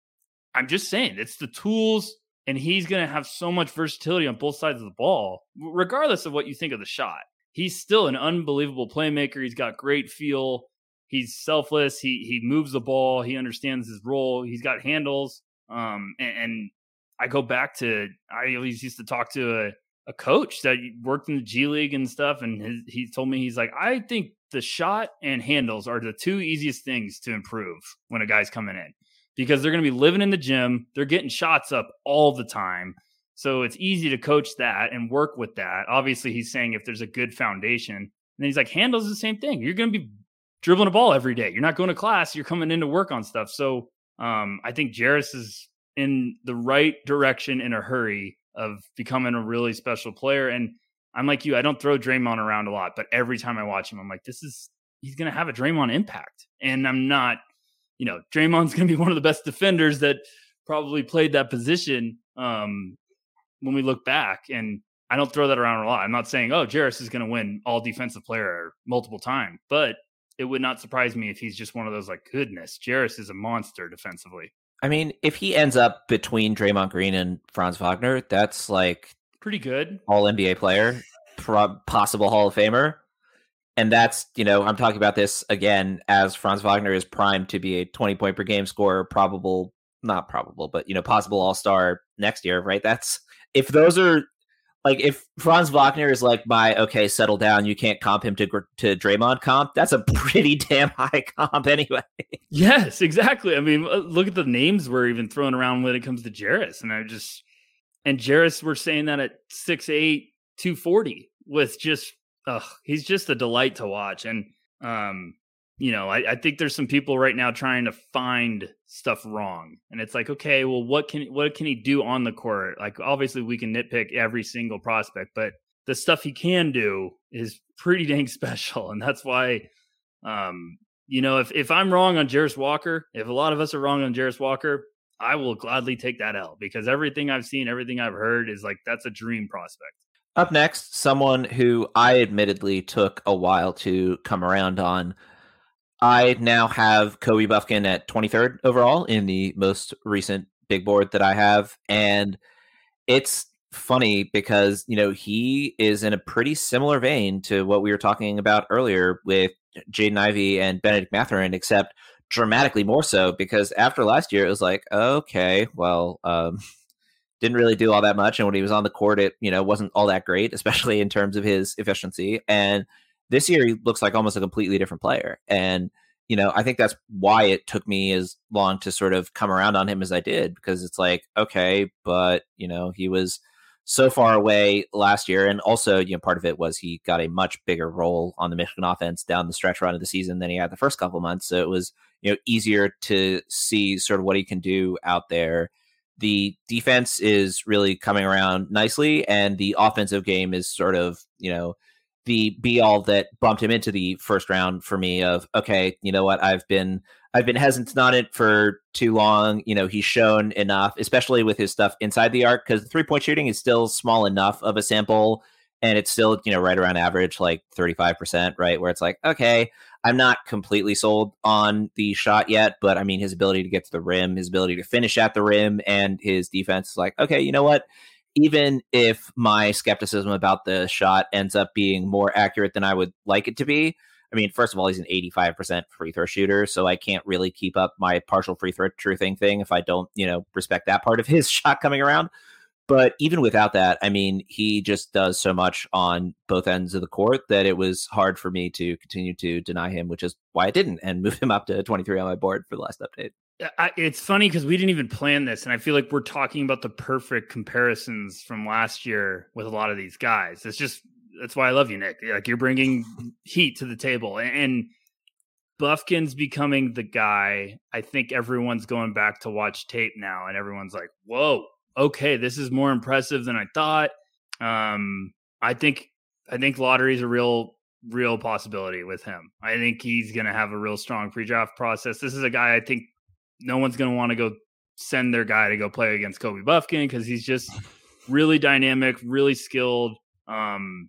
I'm just saying, it's the tools, and he's going to have so much versatility on both sides of the ball, regardless of what you think of the shot. He's still an unbelievable playmaker. He's got great feel. He's selfless. He he moves the ball. He understands his role. He's got handles. Um, and, and I go back to, I always used to talk to a, a coach that worked in the G League and stuff. And his, he told me, he's like, I think the shot and handles are the two easiest things to improve when a guy's coming in, because they're going to be living in the gym. They're getting shots up all the time. So it's easy to coach that and work with that. Obviously, he's saying if there's a good foundation. And then he's like, handles the same thing. You're going to be dribbling a ball every day. You're not going to class. You're coming in to work on stuff. So um, I think Jarris is in the right direction in a hurry of becoming a really special player. And I'm like you, I don't throw Draymond around a lot, but every time I watch him, I'm like, this is, he's going to have a Draymond impact. And I'm not, you know, Draymond's going to be one of the best defenders that probably played that position um, when we look back. And I don't throw that around a lot. I'm not saying, oh, Jarris is going to win all defensive player multiple times, but it would not surprise me if he's just one of those, like, goodness, Jarris is a monster defensively. I mean, if he ends up between Draymond Green and Franz Wagner, that's like pretty good. All N B A player, pro- possible Hall of Famer. And that's, you know, I'm talking about this again as Franz Wagner is primed to be a twenty point per game scorer, probable, not probable, but, you know, possible all-star next year, right? That's, if those are, like, if Franz Wagner is like my, okay, settle down, you can't comp him to to Draymond comp, that's a pretty damn high comp anyway. Yes, exactly. I mean, look at the names we're even throwing around when it comes to Jarris. And I just, and Jarris, we're saying that at six eight, two forty with just, ugh, he's just a delight to watch. And, um, you know, I, I think there's some people right now trying to find stuff wrong. And it's like, okay, well, what can what can he do on the court? Like, obviously, we can nitpick every single prospect, but the stuff he can do is pretty dang special. And that's why, um, you know, if, if I'm wrong on Jarris Walker, if a lot of us are wrong on Jarris Walker, I will gladly take that L, because everything I've seen, everything I've heard is like, that's a dream prospect. Up next, someone who I admittedly took a while to come around on. I now have Kobe Bufkin at twenty-third overall in the most recent big board that I have. And it's funny because, you know, he is in a pretty similar vein to what we were talking about earlier with Jaden Ivey and Benedict Mathurin, except dramatically more so, because after last year, it was like, okay, well, um, didn't really do all that much. And when he was on the court, it, you know, wasn't all that great, especially in terms of his efficiency. And this year, he looks like almost a completely different player. And, you know, I think that's why it took me as long to sort of come around on him as I did, because it's like, okay, but, you know, he was so far away last year. And also, you know, part of it was he got a much bigger role on the Michigan offense down the stretch run of the season than he had the first couple of months. So it was, you know, easier to see sort of what he can do out there. The defense is really coming around nicely, and the offensive game is sort of, you know, the be all that bumped him into the first round for me of, okay, you know what, I've been, I've been hesitant on it for too long. You know, he's shown enough, especially with his stuff inside the arc, because the three point shooting is still small enough of a sample and it's still, you know, right around average, like thirty-five percent, right? Where it's like, okay, I'm not completely sold on the shot yet, but I mean, his ability to get to the rim, his ability to finish at the rim, and his defense is like, okay, you know what? Even if my skepticism about the shot ends up being more accurate than I would like it to be, I mean, first of all, he's an eighty-five percent free throw shooter, so I can't really keep up my partial free throw truthing thing if I don't, you know, respect that part of his shot coming around. But even without that, I mean, he just does so much on both ends of the court that it was hard for me to continue to deny him, which is why I didn't and moved him up to twenty-three on my board for the last update. I, it's funny because we didn't even plan this, and I feel like we're talking about the perfect comparisons from last year with a lot of these guys. It's just, that's why I love you, Nick. Like, you're bringing heat to the table, and, and Bufkin's becoming the guy. I think everyone's going back to watch tape now, and everyone's like, whoa, okay, this is more impressive than I thought. Um, I think I think lottery is a real, real possibility with him. I think he's going to have a real strong pre-draft process. This is a guy I think no one's going to want to go send their guy to go play against Kobe Bufkin because he's just really dynamic, really skilled. Um,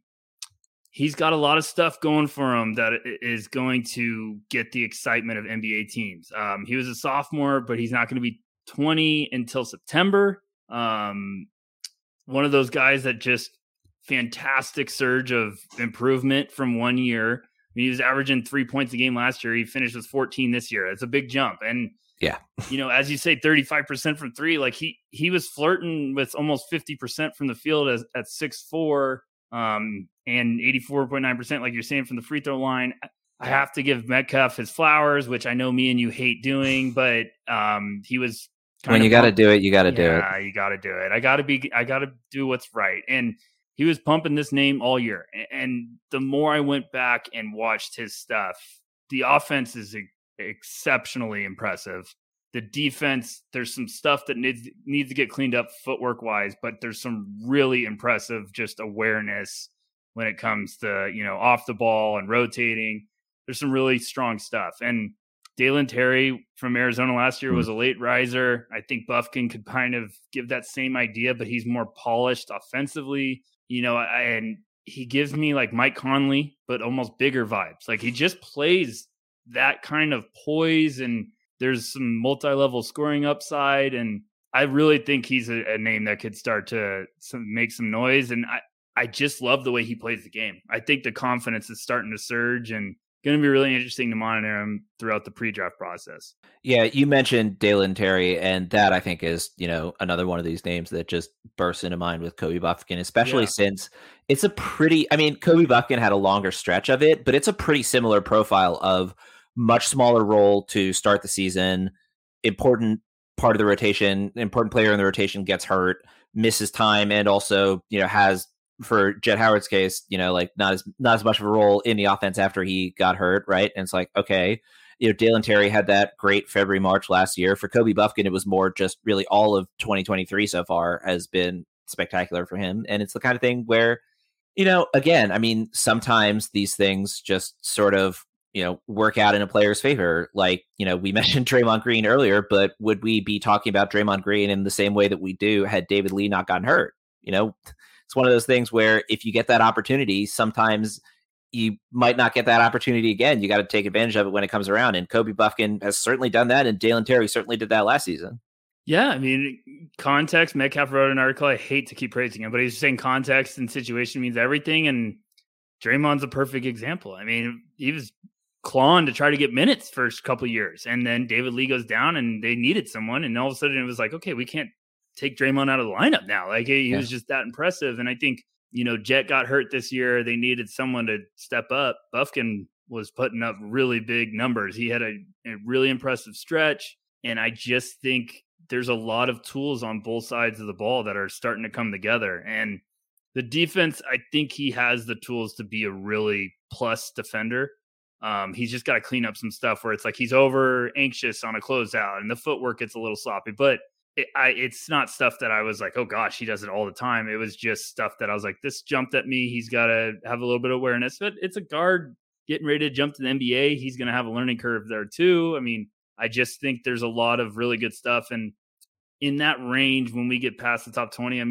he's got a lot of stuff going for him that is going to get the excitement of N B A teams. Um, he was a sophomore, but he's not going to be twenty until September. Um, one of those guys that just fantastic surge of improvement from one year. I mean, he was averaging three points a game last year. He finished with fourteen this year. It's a big jump. And yeah, you know, as you say, thirty-five percent from three, like he, he was flirting with almost fifty percent from the field as, at six foot four, um, and eighty-four point nine percent, like you're saying, from the free throw line. I have to give Metcalf his flowers, which I know me and you hate doing, but um, he was when you got to do it, you got to do it. Yeah, you got to do it. I got to be, I got to do what's right. And he was pumping this name all year. And the more I went back and watched his stuff, the offense is exceptionally impressive. The defense, there's some stuff that needs needs to get cleaned up footwork wise, but there's some really impressive just awareness when it comes to, you know, off the ball and rotating. There's some really strong stuff. And Dalen Terry from Arizona last year was a late riser. I think Bufkin could kind of give that same idea, but he's more polished offensively, you know, and he gives me like Mike Conley, but almost bigger vibes. Like he just plays that kind of poise, and there's some multi-level scoring upside. And I really think he's a, a name that could start to some, make some noise. And I, I just love the way he plays the game. I think the confidence is starting to surge, and going to be really interesting to monitor him throughout the pre-draft process. Yeah, you mentioned Dalen Terry, and that I think is, you know, another one of these names that just bursts into mind with Kobe Bufkin, especially yeah. since it's a pretty, I mean, Kobe Bufkin had a longer stretch of it, but it's a pretty similar profile of much smaller role to start the season, important part of the rotation, important player in the rotation gets hurt, misses time, and also, you know, has, for Jet Howard's case, you know, like not as not as much of a role in the offense after he got hurt, right? And it's like, okay, you know, Dalen Terry had that great February, March last year. For Kobe Bufkin, it was more just really all of twenty twenty-three so far has been spectacular for him. And it's the kind of thing where, you know, again, I mean, sometimes these things just sort of, you know, work out in a player's favor. Like, you know, we mentioned Draymond Green earlier, but would we be talking about Draymond Green in the same way that we do had David Lee not gotten hurt? You know, it's one of those things where if you get that opportunity, sometimes you might not get that opportunity again. You got to take advantage of it when it comes around. And Kobe Bufkin has certainly done that. And Dalen Terry certainly did that last season. Yeah. I mean, context, Metcalf wrote an article. I hate to keep praising him, but he's saying context and situation means everything. And Draymond's a perfect example. I mean, he was clawing to try to get minutes first couple of years. And then David Lee goes down and they needed someone. And all of a sudden it was like, okay, we can't take Draymond out of the lineup now. Like he, he yeah. was just that impressive. And I think, you know, Jet got hurt this year. They needed someone to step up. Bufkin was putting up really big numbers. He had a, a really impressive stretch. And I just think there's a lot of tools on both sides of the ball that are starting to come together. And the defense, I think he has the tools to be a really plus defender. Um, he's just got to clean up some stuff where it's like he's over anxious on a closeout and the footwork gets a little sloppy, but It, I, it's not stuff that I was like, oh gosh, he does it all the time. It was just stuff that I was like, this jumped at me. He's got to have a little bit of awareness, but it's a guard getting ready to jump to the N B A. He's going to have a learning curve there too. I mean, I just think there's a lot of really good stuff. And in that range, when we get past the top twenty, I mean,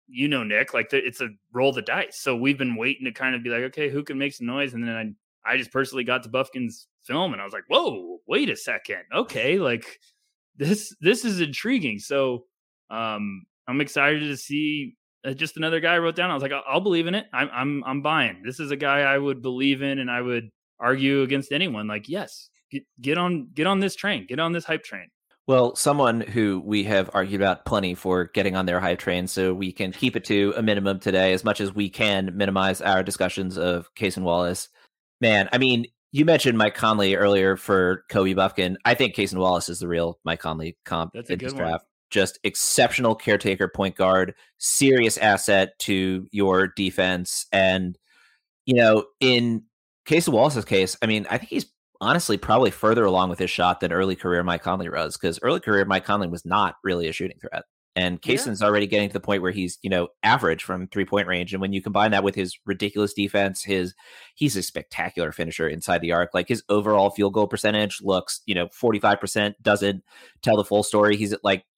you know, Nick, like the, it's a roll the dice. So we've been waiting to kind of be like, okay, who can make some noise? And then I, I just personally got to Bufkin's film and I was like, whoa, wait a second. Okay. Like this, this is intriguing. So um, I'm excited to see uh, just another guy I wrote down. I was like, I'll, I'll believe in it. I'm, I'm, I'm buying. This is a guy I would believe in and I would argue against anyone. Like, yes, get, get on, get on this train, get on this hype train. Well, someone who we have argued about plenty for getting on their hype train, so we can keep it to a minimum today as much as we can minimize our discussions of Cason Wallace. Man, I mean, you mentioned Mike Conley earlier for Kobe Bufkin. I think Cason Wallace is the real Mike Conley comp That's a in good this one. draft. Just exceptional caretaker point guard, serious asset to your defense. And, you know, in Cason Wallace's case, I mean, I think he's honestly probably further along with his shot than early career Mike Conley was, because early career Mike Conley was not really a shooting threat. And Cason's yeah. already getting to the point where he's, you know, average from three-point range. And when you combine that with his ridiculous defense, his he's a spectacular finisher inside the arc. Like his overall field goal percentage looks, you know, forty-five percent, doesn't tell the full story. He's at like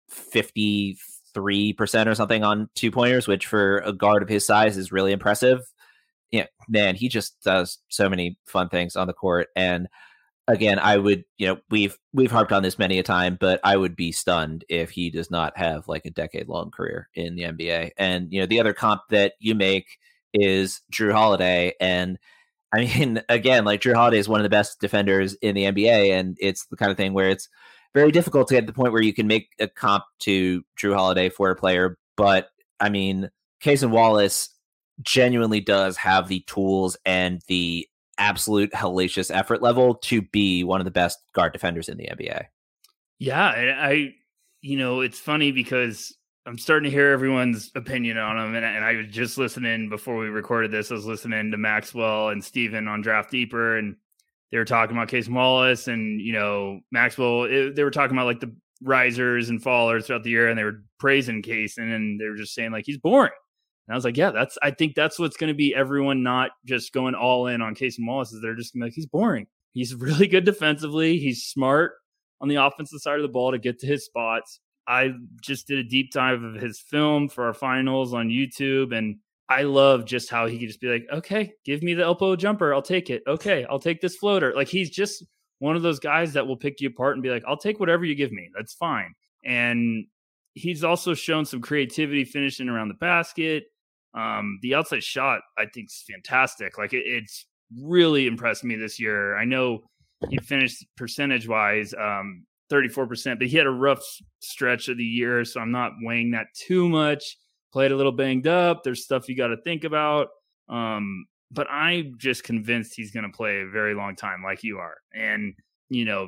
fifty-three percent or something on two-pointers, which for a guard of his size is really impressive. Yeah, man, he just does so many fun things on the court. And again, I would, you know, we've we've harped on this many a time, but I would be stunned if he does not have like a decade long career in the N B A. And, you know, the other comp that you make is Jrue Holiday. And I mean, again, like Jrue Holiday is one of the best defenders in the N B A. And it's the kind of thing where it's very difficult to get to the point where you can make a comp to Jrue Holiday for a player. But I mean, Cason Wallace genuinely does have the tools and the absolute hellacious effort level to be one of the best guard defenders in the N B A. Yeah, and I, you know, it's funny because I'm starting to hear everyone's opinion on him, and, and I was just listening before we recorded this. I was listening to Maxwell and Steven on Draft Deeper, and they were talking about Cason Wallace, and you know, Maxwell. It, they were talking about like the risers and fallers throughout the year, and they were praising Cason, and they were just saying like he's boring. And I was like, yeah, that's, I think that's what's going to be everyone not just going all in on Cason Wallace is they're just going to be like, he's boring. He's really good defensively. He's smart on the offensive side of the ball to get to his spots. I just did a deep dive of his film for our finals on YouTube. And I love just how he could just be like, okay, give me the elbow jumper. I'll take it. Okay. I'll take this floater. Like he's just one of those guys that will pick you apart and be like, I'll take whatever you give me. That's fine. And he's also shown some creativity finishing around the basket. Um, the outside shot, I think, is fantastic. Like it, it's really impressed me this year. I know he finished percentage wise, um, thirty-four percent, but he had a rough stretch of the year. So I'm not weighing that too much. Played a little banged up. There's stuff you got to think about. Um, but I'm just convinced he's going to play a very long time like you are. And, you know,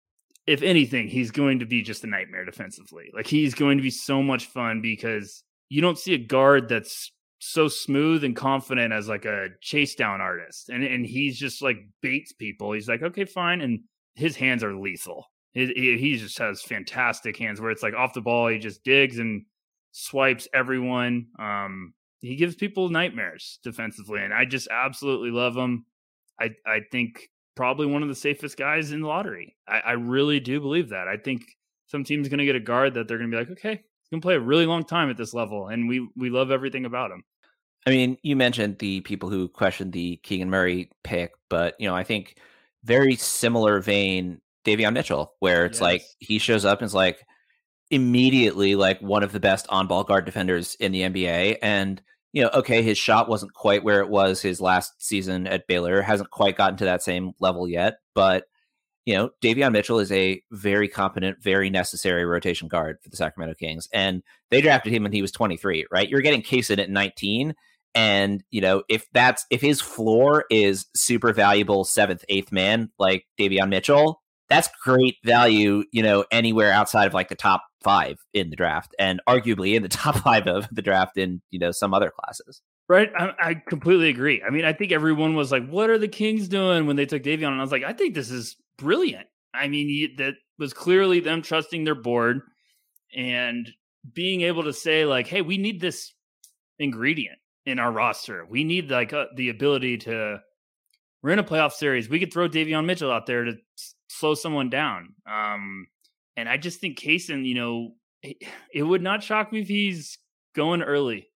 if anything, he's going to be just a nightmare defensively. Like he's going to be so much fun because you don't see a guard that's so smooth and confident as like a chase down artist. And and he's just like baits people. He's like, okay, fine. And his hands are lethal. He, he just has fantastic hands where it's like off the ball. He just digs and swipes everyone. Um, he gives people nightmares defensively. And I just absolutely love him. I, I think probably one of the safest guys in the lottery. I, I really do believe that. I think some team's going to get a guard that they're going to be like, okay, he's going to play a really long time at this level. And we, we love everything about him. I mean, you mentioned the people who questioned the Keegan Murray pick, but, you know, I think very similar vein, Davion Mitchell, where it's yes. like he shows up and is like immediately like one of the best on-ball guard defenders in the N B A. And, you know, okay, his shot wasn't quite where it was his last season at Baylor, hasn't quite gotten to that same level yet. But, you know, Davion Mitchell is a very competent, very necessary rotation guard for the Sacramento Kings. And they drafted him when he was twenty-three, right? You're getting Cason at nineteen. And, you know, if that's if his floor is super valuable seventh, eighth man like Davion Mitchell, that's great value, you know, anywhere outside of like the top five in the draft and arguably in the top five of the draft in, you know, some other classes. Right. I, I completely agree. I mean, I think everyone was like, what are the Kings doing when they took Davion? And I was like, I think this is brilliant. I mean, he, that was clearly them trusting their board and being able to say like, hey, we need this ingredient in our roster. We need like uh, the ability to, we're in a playoff series. We could throw Davion Mitchell out there to s- slow someone down. Um, and I just think Cason, you know, it, it would not shock me if he's going early.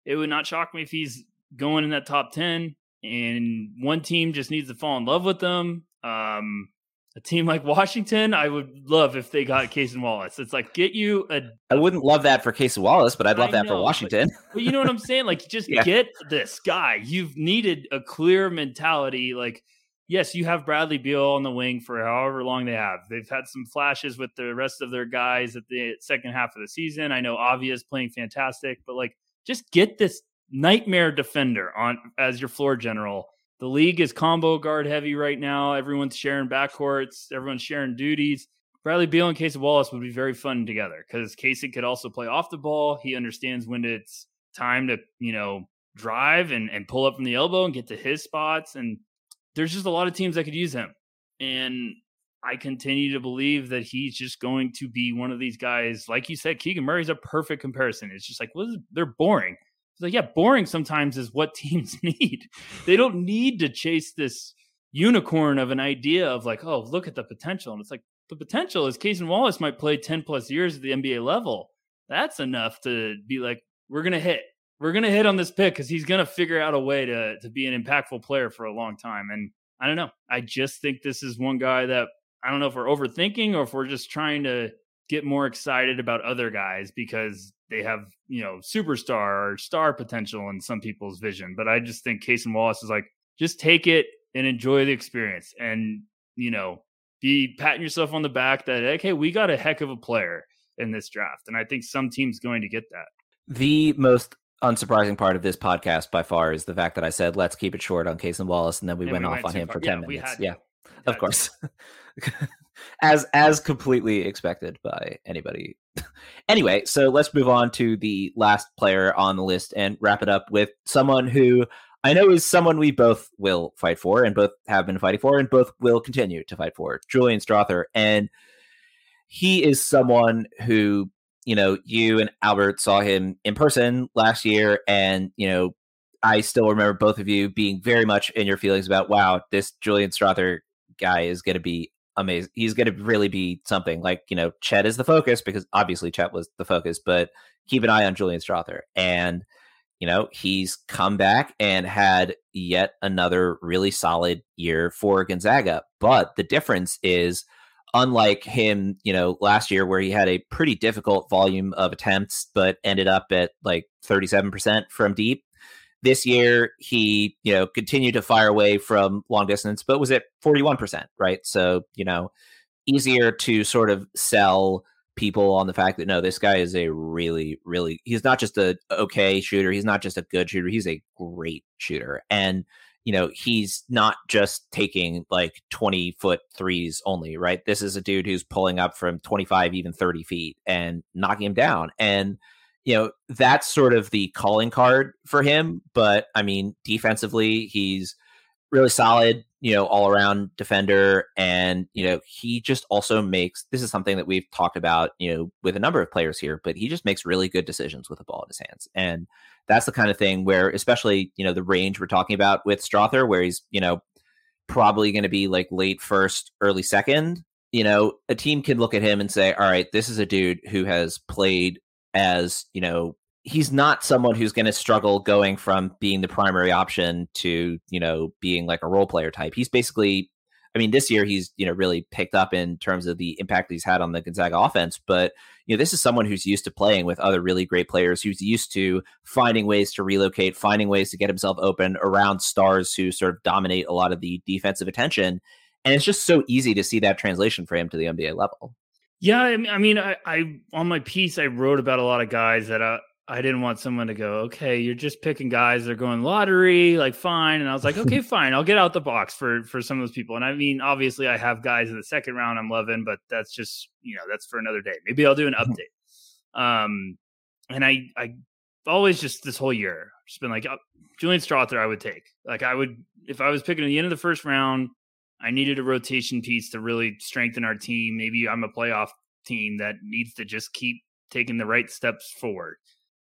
it would not shock me if he's going in that top ten and one team just needs to fall in love with them. Um, a team like Washington, I would love if they got Cason Wallace. It's like, get you a... I wouldn't love that for Cason Wallace, but I'd love I that know, for Washington. But, but you know what I'm saying? Like, just yeah. get this guy. You've needed a clear mentality. Like, yes, you have Bradley Beal on the wing for however long they have. They've had some flashes with the rest of their guys at the second half of the season. I know Avia is playing fantastic, but like, just get this nightmare defender on as your floor general. The league is combo guard heavy right now. Everyone's sharing backcourts. Everyone's sharing duties. Bradley Beal and Cason Wallace would be very fun together because Cason could also play off the ball. He understands when it's time to, you know, drive and, and pull up from the elbow and get to his spots. And there's just a lot of teams that could use him. And I continue to believe that he's just going to be one of these guys. Like you said, Keegan Murray's a perfect comparison. It's just like, what is, they're boring. It's like, yeah, boring sometimes is what teams need. They don't need to chase this unicorn of an idea of like, oh, look at the potential. And it's like, the potential is Cason Wallace might play ten plus years at the N B A level. That's enough to be like, we're going to hit. We're going to hit on this pick because he's going to figure out a way to, to be an impactful player for a long time. And I don't know. I just think this is one guy that I don't know if we're overthinking or if we're just trying to get more excited about other guys because they have, you know, superstar or star potential in some people's vision. But I just think Cason Wallace is like, just take it and enjoy the experience and, you know, be patting yourself on the back that, okay, we got a heck of a player in this draft. And I think some team's going to get that. The most unsurprising part of this podcast by far is the fact that I said, let's keep it short on Cason Wallace. And then we and went we off went on him far. for ten yeah, minutes. Yeah, of course. as as completely expected by anybody. Anyway, so let's move on to the last player on the list and wrap it up with someone who I know is someone we both will fight for and both have been fighting for and both will continue to fight for, Julian Strawther. And he is someone who, you know, you and Albert saw him in person last year. And, you know, I still remember both of you being very much in your feelings about, wow, this Julian Strawther guy is going to be amazing. He's going to really be something. Like, you know, Chet is the focus because obviously Chet was the focus, but keep an eye on Julian Strawther. And, you know, he's come back and had yet another really solid year for Gonzaga. But the difference is, unlike him, you know, last year where he had a pretty difficult volume of attempts, but ended up at like thirty-seven percent from deep. This year, he, you know, continued to fire away from long distance, but was at forty-one percent, right? So, you know, easier to sort of sell people on the fact that, no, this guy is a really, really, he's not just a okay shooter. He's not just a good shooter. He's a great shooter. And, you know, he's not just taking like twenty foot threes only, right? This is a dude who's pulling up from twenty-five, even thirty feet and knocking him down. And, you know, that's sort of the calling card for him. But I mean, defensively, he's really solid, you know, all around defender. And, you know, he just also makes, this is something that we've talked about, you know, with a number of players here, but he just makes really good decisions with the ball in his hands. And that's the kind of thing where, especially, you know, the range we're talking about with Strawther, where he's, you know, probably going to be like late first, early second, you know, a team can look at him and say, all right, this is a dude who has played as, you know, he's not someone who's going to struggle going from being the primary option to, you know, being like a role player type. He's basically, I mean, this year he's, you know, really picked up in terms of the impact he's had on the Gonzaga offense. But, you know, this is someone who's used to playing with other really great players, who's used to finding ways to relocate, finding ways to get himself open around stars who sort of dominate a lot of the defensive attention. And it's just so easy to see that translation for him to the N B A level. Yeah, I mean, I, mean, I, I on my piece, I wrote about a lot of guys that I, I didn't want someone to go, okay, you're just picking guys that are going lottery, like, fine. And I was like, okay, fine, I'll get out the box for for some of those people. And I mean, obviously, I have guys in the second round I'm loving, but that's just, you know, that's for another day. Maybe I'll do an update. Um, and I, I always just this whole year, just been like, oh, Julian Strawther, I would take. Like, I would, if I was picking at the end of the first round, I needed a rotation piece to really strengthen our team. Maybe I'm a playoff team that needs to just keep taking the right steps forward.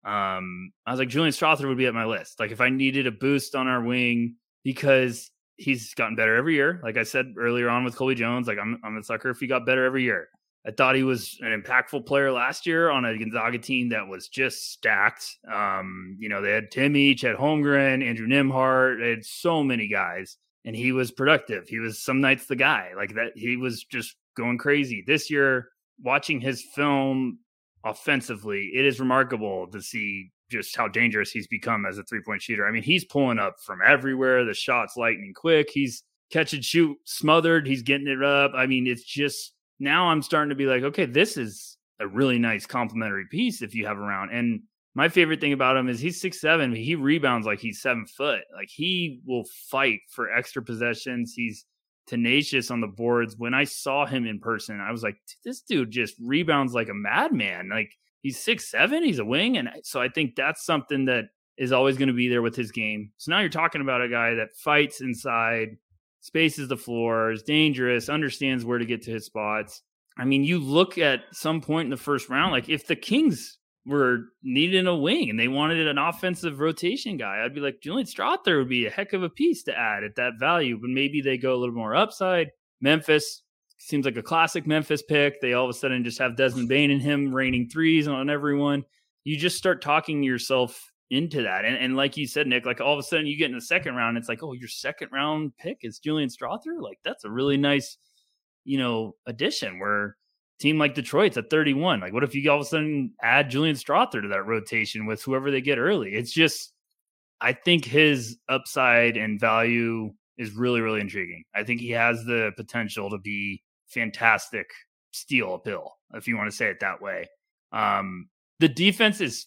Um, I was like, Julian Strawther would be at my list. Like, if I needed a boost on our wing, because he's gotten better every year. Like I said earlier on with Colby Jones, like I'm, I'm a sucker if he got better every year. I thought he was an impactful player last year on a Gonzaga team that was just stacked. Um, you know, they had Timmy, Chet Holmgren, Andrew Nembhard. They had so many guys, and he was productive. He was some nights the guy like that. He was just going crazy. This year, watching his film offensively, it is remarkable to see just how dangerous he's become as a three-point shooter. I mean, he's pulling up from everywhere. The shot's lightning quick. He's catch and shoot smothered. He's getting it up. I mean, it's just now I'm starting to be like, okay, this is a really nice complementary piece if you have around. And my favorite thing about him is he's six seven, but he rebounds like he's seven foot. Like he will fight for extra possessions. He's tenacious on the boards. When I saw him in person, I was like, this dude just rebounds like a madman. Like he's six seven, he's a wing. And so I think that's something that is always going to be there with his game. So now you're talking about a guy that fights inside, spaces the floor, is dangerous, understands where to get to his spots. I mean, you look at some point in the first round, like if the Kings were needing a wing and they wanted an offensive rotation guy, I'd be like, Julian Strawther would be a heck of a piece to add at that value, but maybe they go a little more upside. Memphis seems like a classic Memphis pick. They all of a sudden just have Desmond Bane and him raining threes on everyone. You just start talking yourself into that. And, and like you said, Nick, like all of a sudden you get in the second round, it's like, oh, your second round pick is Julian Strawther? Like that's a really nice, you know, addition where a team like Detroit's at thirty-one. Like what if you all of a sudden add Julian Strawther to that rotation with whoever they get early? It's just, I think his upside and value is really, really intriguing. I think he has the potential to be fantastic steal appeal, if you want to say it that way. Um, the defense is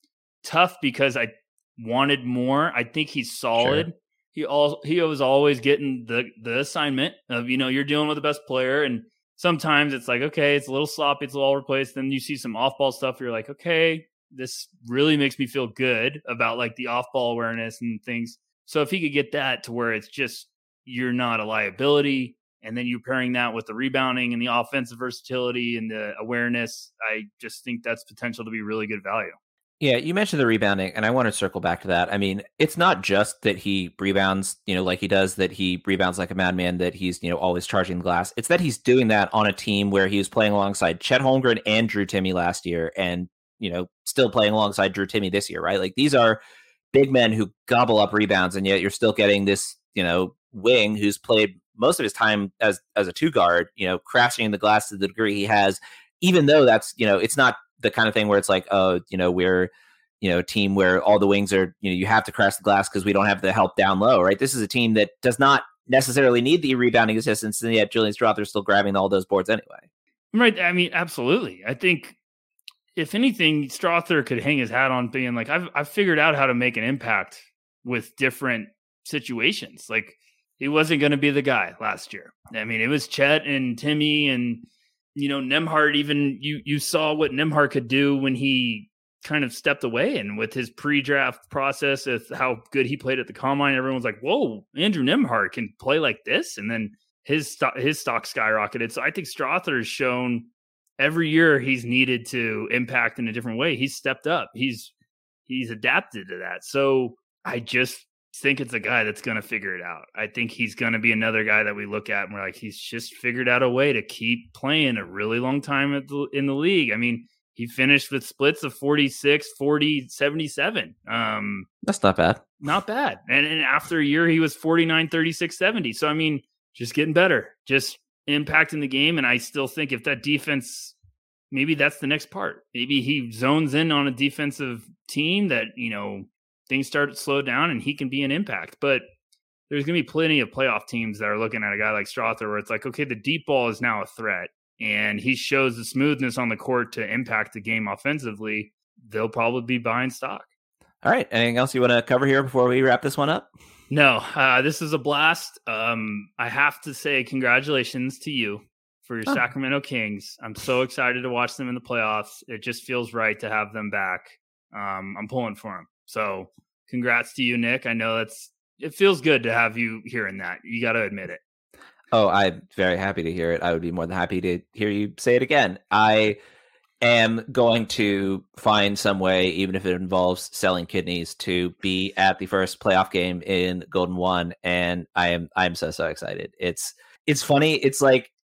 tough because I wanted more. I think he's solid. Sure. He all he was always getting the the assignment of, you know, you're dealing with the best player, and sometimes it's like, okay, it's a little sloppy, it's a little replaced. Then you see some off ball stuff. You're like, okay, this really makes me feel good about like the off ball awareness and things. So if he could get that to where it's just you're not a liability, and then you're pairing that with the rebounding and the offensive versatility and the awareness, I just think that's potential to be really good value. Yeah, you mentioned the rebounding, and I want to circle back to that. I mean, it's not just that he rebounds, you know, like he does, that he rebounds like a madman, that he's, you know, always charging the glass. It's that he's doing that on a team where he was playing alongside Chet Holmgren and Drew Timme last year, and, you know, still playing alongside Drew Timme this year, right? Like these are big men who gobble up rebounds, and yet you're still getting this, you know, wing who's played most of his time as as a two guard, you know, crashing the glass to the degree he has, even though that's, you know, it's not the kind of thing where it's like, oh, you know, we're, you know, a team where all the wings are, you know, you have to crash the glass because we don't have the help down low, right? This is a team that does not necessarily need the rebounding assistance, and yet Julian Strawther is still grabbing all those boards anyway. Right. I mean, absolutely. I think if anything, Strawther could hang his hat on being like, I've I've figured out how to make an impact with different situations. Like he wasn't going to be the guy last year. I mean, it was Chet and Timme and, you know, Nembhard. Even you you saw what Nembhard could do when he kind of stepped away, and with his pre-draft process, with how good he played at the combine, everyone's like, whoa, Andrew Nembhard can play like this. And then his stock, his stock skyrocketed. So I think Strawther has shown every year he's needed to impact in a different way. He's stepped up. He's, he's adapted to that. So I just think it's a guy that's going to figure it out. I think he's going to be another guy that we look at and we're like, he's just figured out a way to keep playing a really long time at the, in the league. I mean, he finished with splits of forty-six, forty, seventy-seven. Um, That's not bad. Not bad. And, and after a year, he was forty-nine, thirty-six, seventy. So, I mean, just getting better, just impacting the game. And I still think if that defense, maybe that's the next part. Maybe he zones in on a defensive team that, you know, things start to slow down and he can be an impact. But there's going to be plenty of playoff teams that are looking at a guy like Strawther where it's like, okay, the deep ball is now a threat, and he shows the smoothness on the court to impact the game offensively. They'll probably be buying stock. All right. Anything else you want to cover here before we wrap this one up? No, uh, this is a blast. Um, I have to say congratulations to you for your oh. Sacramento Kings. I'm so excited to watch them in the playoffs. It just feels right to have them back. Um, I'm pulling for them. So congrats to you, Nick. I know that's, it feels good to have you hearing that. You got to admit it. Oh, I'm very happy to hear it. I would be more than happy to hear you say it again. I am going to find some way, even if it involves selling kidneys, to be at the first playoff game in Golden One. And I am, I'm so, so excited. It's, it's funny. It's like,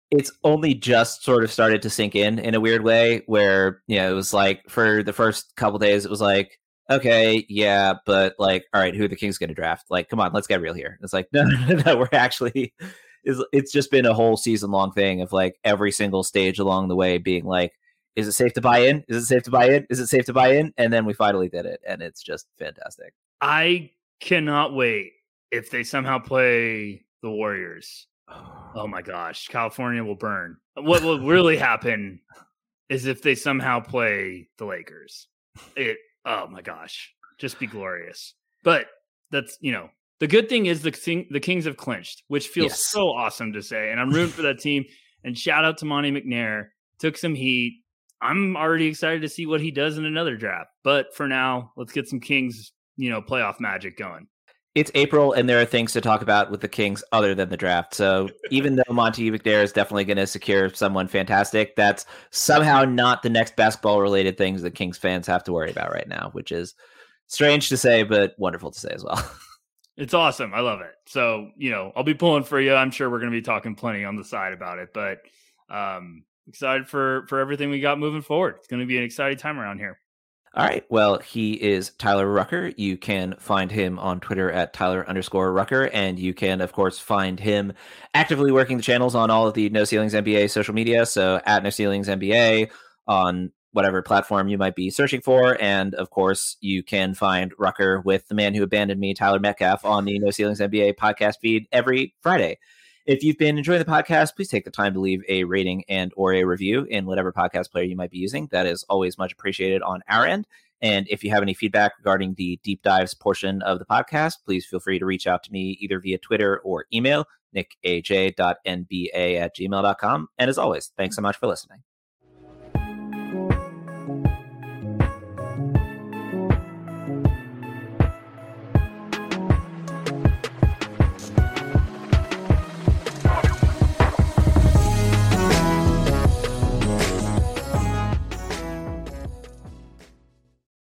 it's only just sort of started to sink in in a weird way where, you know, it was like for the first couple days, it was like, okay, yeah, but like, all right, who are the Kings going to draft? Like, come on, let's get real here. It's like, no, no, no, no we're actually, it's, it's just been a whole season long thing of like every single stage along the way being like, is it safe to buy in? Is it safe to buy in? Is it safe to buy in? And then we finally did it. And it's just fantastic. I cannot wait if they somehow play the Warriors. Oh my gosh, California will burn. What will really happen is if they somehow play the Lakers. It, oh my gosh, just be glorious. But that's, you know, the good thing is the king, the Kings have clinched, which feels Yes. so awesome to say. And I'm rooting for that team. And shout out to Monty McNair. Took some heat. I'm already excited to see what he does in another draft. But for now, let's get some Kings, you know, playoff magic going. It's April, and there are things to talk about with the Kings other than the draft. So even though Monty McNair is definitely going to secure someone fantastic, that's somehow not the next basketball-related things that Kings fans have to worry about right now, which is strange to say, but wonderful to say as well. It's awesome. I love it. So, you know, I'll be pulling for you. I'm sure we're going to be talking plenty on the side about it, but um, excited for, for everything we got moving forward. It's going to be an exciting time around here. All right. Well, he is Tyler Rucker. You can find him on Twitter at Tyler underscore Rucker. And you can, of course, find him actively working the channels on all of the No Ceilings N B A social media. So at No Ceilings N B A on whatever platform you might be searching for. And of course, you can find Rucker with the man who abandoned me, Tyler Metcalf, on the No Ceilings N B A podcast feed every Friday. If you've been enjoying the podcast, please take the time to leave a rating and or a review in whatever podcast player you might be using. That is always much appreciated on our end. And if you have any feedback regarding the deep dives portion of the podcast, please feel free to reach out to me either via Twitter or email, nick a j dot n b a at gmail dot com. And as always, thanks so much for listening.